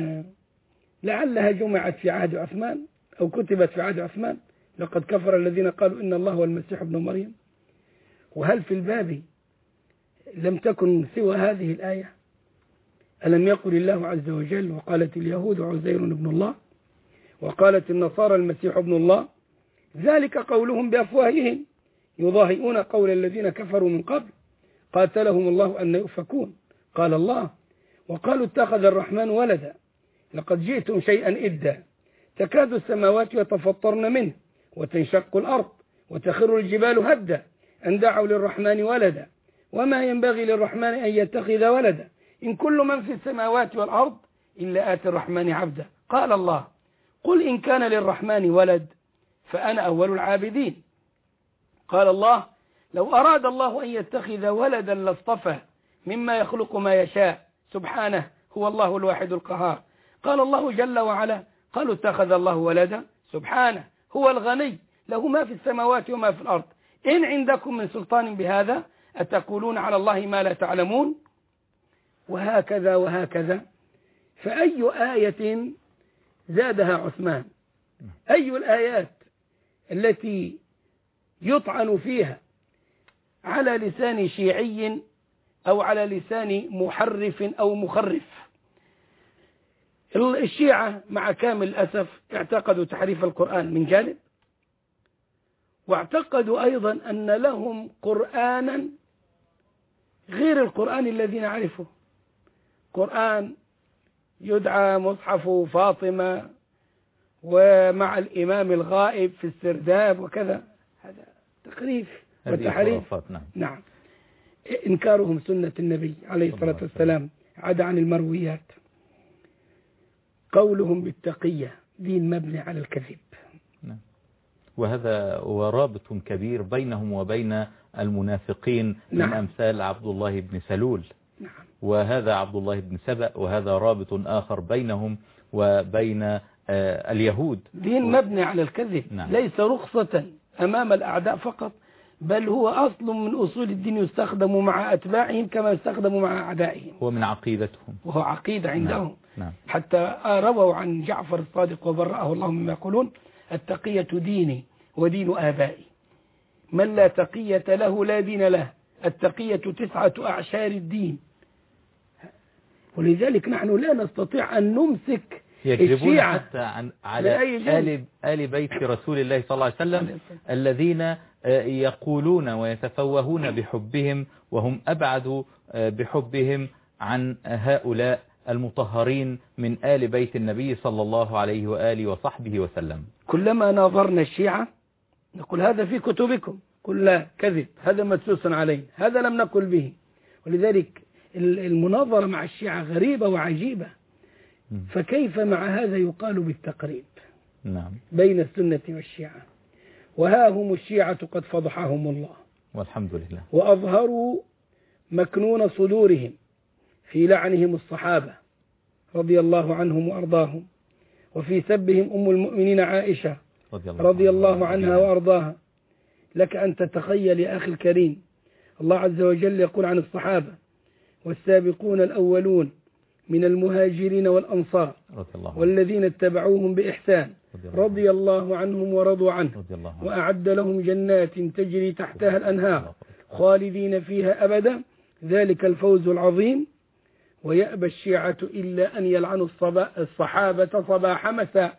لعلها جمعت في عهد عثمان أو كتبت في عهد عثمان لقد كفر الذين قالوا إن الله هو المسيح ابن مريم، وهل في الباب لم تكن سوى هذه الآية؟ ألم يقل الله عز وجل وقالت اليهود عزير ابن الله وقالت النصارى المسيح ابن الله ذلك قولهم بأفواههم يضاهئون قول الذين كفروا من قبل قاتلهم الله أن يؤفكون. قال الله وقالوا اتخذ الرحمن ولدا لقد جئتم شيئا إدا تكاد السماوات يتفطرن منه وتنشق الأرض وتخر الجبال هدا أن دعوا للرحمن ولدا وما ينبغي للرحمن أن يتخذ ولدا إن كل من في السماوات والأرض إلا آتي الرحمن عبدا. قال الله قل إن كان للرحمن ولد فأنا أول العابدين. قال الله لو أراد الله أن يتخذ ولدا لاصطفى مما يخلق ما يشاء سبحانه هو الله الواحد القهار. قال الله جل وعلا قالوا اتخذ الله ولدا سبحانه هو الغني له ما في السماوات وما في الأرض إن عندكم من سلطان بهذا أتقولون على الله ما لا تعلمون. وهكذا وهكذا. فأي آية زادها عثمان؟ أي الآيات التي يطعن فيها على لسان شيعي أو على لسان محرف أو مخرف؟ الشيعة مع كامل الأسف اعتقدوا تحريف القرآن من جانب، واعتقدوا أيضا أن لهم قرآنا غير القرآن الذي نعرفه، قرآن يدعى مصحف فاطمة ومع الإمام الغائب في السرداب وكذا. هذا تخريف وتحريف. نعم. نعم. إنكارهم سنة النبي عليه الصلاة والسلام عدا عن المرويات. قولهم بالتقية دين مبني على الكذب. نعم. وهذا ورابط كبير بينهم وبين المنافقين. نعم. من أمثال عبد الله بن سلول. نعم. وهذا عبد الله بن سبأ، وهذا رابط آخر بينهم وبين اليهود. دين مبني على الكذب. نعم. ليس رخصة أمام الأعداء فقط، بل هو أصل من أصول الدين يستخدم مع أتباعهم كما يستخدم مع أعدائهم. هو من عقيدتهم، وهو عقيدة عندهم. نعم. نعم. حتى رووا عن جعفر الصادق وبرأه الله مما يقولون التقية ديني ودين آبائي، من لا تقية له لا دين له، التقية تسعة أعشار الدين. ولذلك نحن لا نستطيع أن نمسك يجربون حتى عن على آل, آل بيت رسول الله صلى الله عليه وسلم الذين يقولون ويتفوهون بحبهم وهم أبعد بحبهم عن هؤلاء المطهرين من آل بيت النبي صلى الله عليه وآله وصحبه وسلم. كلما ناظرنا الشيعة نقول هذا في كتبكم، قل لا كذب، هذا مدسوس عليه، هذا لم نقل به. ولذلك المناظرة مع الشيعة غريبة وعجيبة. فكيف مع هذا يقال بالتقريب؟ نعم. بين السنة والشيعة. وها هم الشيعة قد فضحهم الله والحمد لله، وأظهروا مكنون صدورهم في لعنهم الصحابة رضي الله عنهم وأرضاهم، وفي سبهم أم المؤمنين عائشة رضي الله, رضي الله عنها وأرضاها. لك أن تتخيل يا أخي الكريم الله عز وجل يقول عن الصحابة والسابقون الأولون من المهاجرين والأنصار والذين اتبعوهم بإحسان رضي الله عنهم ورضوا عنه وأعد لهم جنات تجري تحتها الأنهار خالدين فيها أبدا ذلك الفوز العظيم. ويأبى الشيعة إلا أن يلعنوا الصحابة صباح مساء.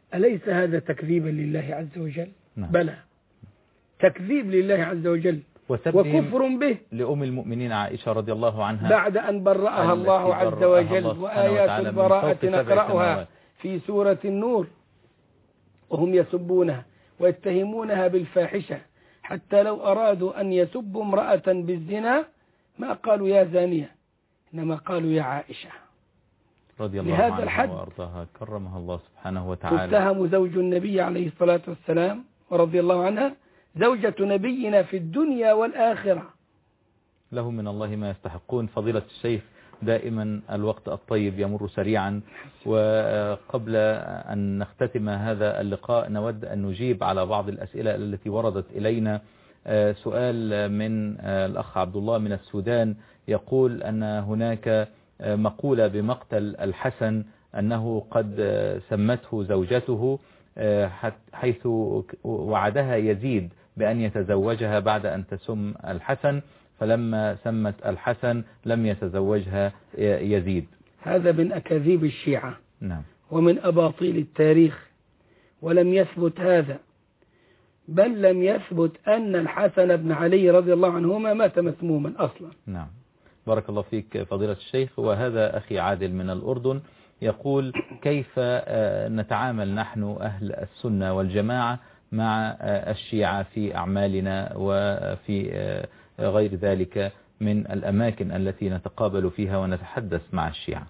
أليس هذا تكذيبا لله عز وجل؟ بلى، تكذيب لله عز وجل. وكفر به لأم المؤمنين عائشة رضي الله عنها بعد أن برأها الله عز وجل. وآيات البراءة نقرأها في سورة النور، وهم يسبونها ويتهمونها بالفاحشة، حتى لو أرادوا أن يسبوا امرأة بالزنا ما قالوا يا زانية، إنما قالوا يا عائشة رضي الله لهذا الحد وأرضاها كرمها الله سبحانه وتعالى. تتهم زوج النبي عليه الصلاة والسلام ورضي الله عنها زوجة نبينا في الدنيا والآخرة. له من الله ما يستحقون. فضيلة الشيخ، دائما الوقت الطيب يمر سريعا، وقبل أن نختتم هذا اللقاء نود أن نجيب على بعض الأسئلة التي وردت إلينا. سؤال من الأخ عبد الله من السودان يقول أن هناك مقولة بمقتل الحسن أنه قد سمته زوجته حيث وعدها يزيد بأن يتزوجها بعد أن تسم الحسن، فلما سمت الحسن لم يتزوجها يزيد. هذا من أكاذيب الشيعة نعم. ومن أباطيل التاريخ، ولم يثبت هذا، بل لم يثبت أن الحسن بن علي رضي الله عنهما مات مسموما أصلا. نعم، بارك الله فيك فضيلة الشيخ. وهذا أخي عادل من الأردن يقول كيف نتعامل نحن أهل السنة والجماعة مع الشيعة في أعمالنا وفي غير ذلك من الأماكن التي نتقابل فيها ونتحدث مع الشيعة؟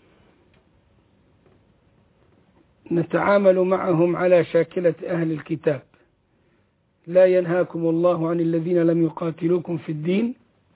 نتعامل معهم على شاكلة أهل الكتاب. لا ينهاكم الله عن الذين لم يقاتلوكم في الدين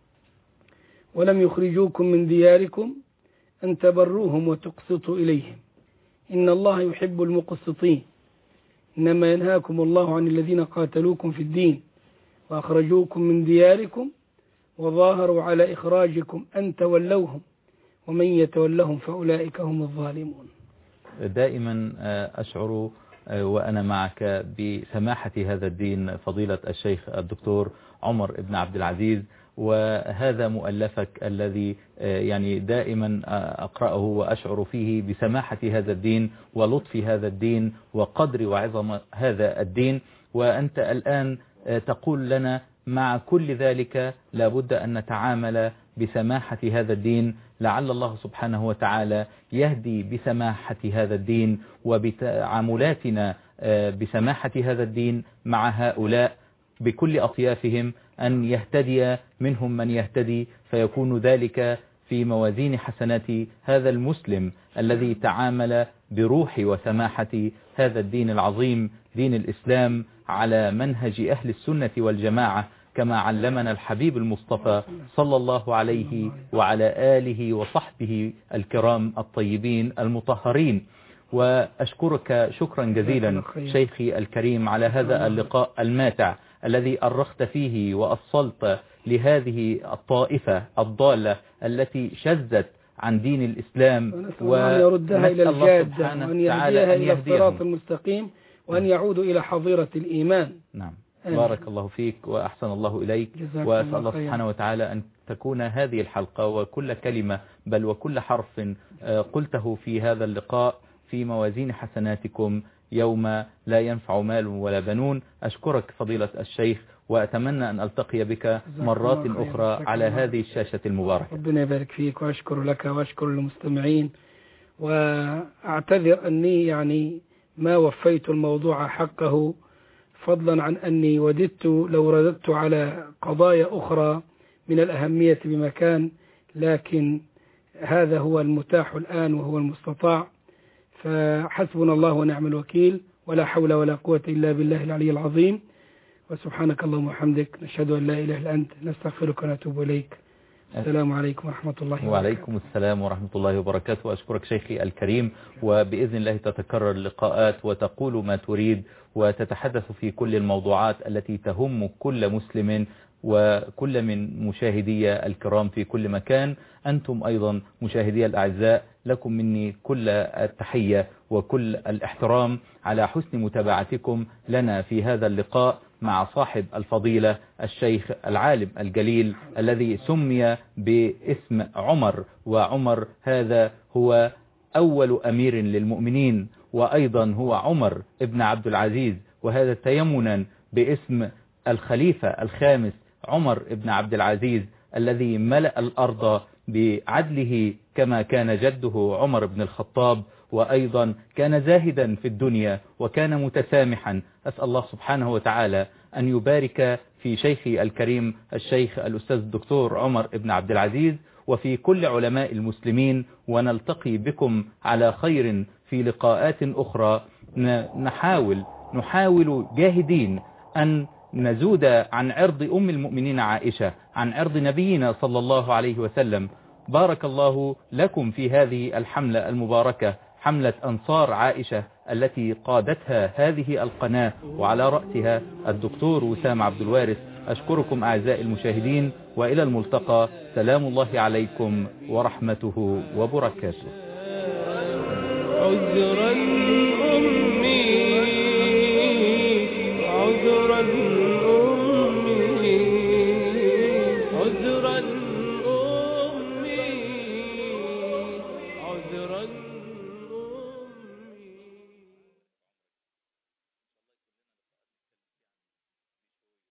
ولم يخرجوكم من دياركم أن تبروهم وتقسطوا إليهم إن الله يحب المقسطين. إنما ينهاكم الله عن الذين قاتلوكم في الدين وأخرجوكم من دياركم وظاهروا على إخراجكم أن تولوهم ومن يتولهم فأولئك هم الظالمون. دائما أشعر وأنا معك بسماحة هذا الدين فضيلة الشيخ الدكتور عمر بن عبد العزيز، وهذا مؤلفك الذي يعني دائما أقرأه وأشعر فيه بسماحة هذا الدين ولطف هذا الدين وقدر وعظم هذا الدين. وأنت الآن تقول لنا مع كل ذلك لابد أن نتعامل بسماحة هذا الدين، لعل الله سبحانه وتعالى يهدي بسماحة هذا الدين وبتعاملاتنا بسماحة هذا الدين مع هؤلاء بكل أطيافهم أن يهتدي منهم من يهتدي، فيكون ذلك في موازين حسنات هذا المسلم الذي تعامل بروح وسماحة هذا الدين العظيم دين الإسلام على منهج أهل السنة والجماعة كما علمنا الحبيب المصطفى صلى الله عليه وعلى آله وصحبه الكرام الطيبين المطهرين. وأشكرك شكرا جزيلا شيخي الكريم على هذا اللقاء الماتع الذي أرخت فيه وأصلت لهذه الطائفة الضالة التي شذت عن دين الإسلام، وأن يردها إلى الجادة وأن يهديها إلى الصراط المستقيم وأن يعودوا إلى حظيرة الإيمان. نعم، بارك الله فيك وأحسن الله إليك. وأسأل الله سبحانه وتعالى أن تكون هذه الحلقة وكل كلمة بل وكل حرف قلته في هذا اللقاء في موازين حسناتكم يوم لا ينفع مال ولا بنون. أشكرك فضيلة الشيخ وأتمنى أن ألتقي بك مرات أخرى على هذه الشاشة المباركة. ربنا يبارك فيك وأشكر لك وأشكر المستمعين، وأعتذر أني يعني ما وفيت الموضوع حقه، فضلا عن أني وددت لو رددت على قضايا أخرى من الأهمية بمكان، لكن هذا هو المتاح الآن وهو المستطاع، فحسبنا الله ونعم الوكيل ولا حول ولا قوة إلا بالله العلي العظيم. وسبحانك اللهم وبحمدك نشهد أن لا إله إلا أنت نستغفرك ونتوب إليك. السلام عليكم ورحمة الله وبركاته. وعليكم السلام ورحمة الله وبركاته. وأشكرك شيخي الكريم، وبإذن الله تتكرر اللقاءات وتقول ما تريد وتتحدث في كل الموضوعات التي تهم كل مسلم وكل من مشاهدي الكرام في كل مكان. أنتم أيضا مشاهدي الأعزاء لكم مني كل التحية وكل الاحترام على حسن متابعتكم لنا في هذا اللقاء مع صاحب الفضيلة الشيخ العالم الجليل الذي سمي باسم عمر، وعمر هذا هو أول أمير للمؤمنين، وأيضا هو عمر ابن عبد العزيز، وهذا تيمنا باسم الخليفة الخامس عمر بن عبد العزيز الذي ملأ الأرض بعدله كما كان جده عمر بن الخطاب، وأيضا كان زاهدا في الدنيا وكان متسامحا. أسأل الله سبحانه وتعالى أن يبارك في شيخي الكريم الشيخ الأستاذ الدكتور عمر بن عبد العزيز وفي كل علماء المسلمين، ونلتقي بكم على خير في لقاءات أخرى. نحاول نحاول جاهدين أن نزود عن عرض أم المؤمنين عائشة، عن عرض نبينا صلى الله عليه وسلم. بارك الله لكم في هذه الحملة المباركة، حملة أنصار عائشة التي قادتها هذه القناة وعلى رأسها الدكتور وسام عبد الوارث. أشكركم أعزائي المشاهدين، وإلى الملتقى. سلام الله عليكم ورحمته وبركاته. عذرا أمي عذرا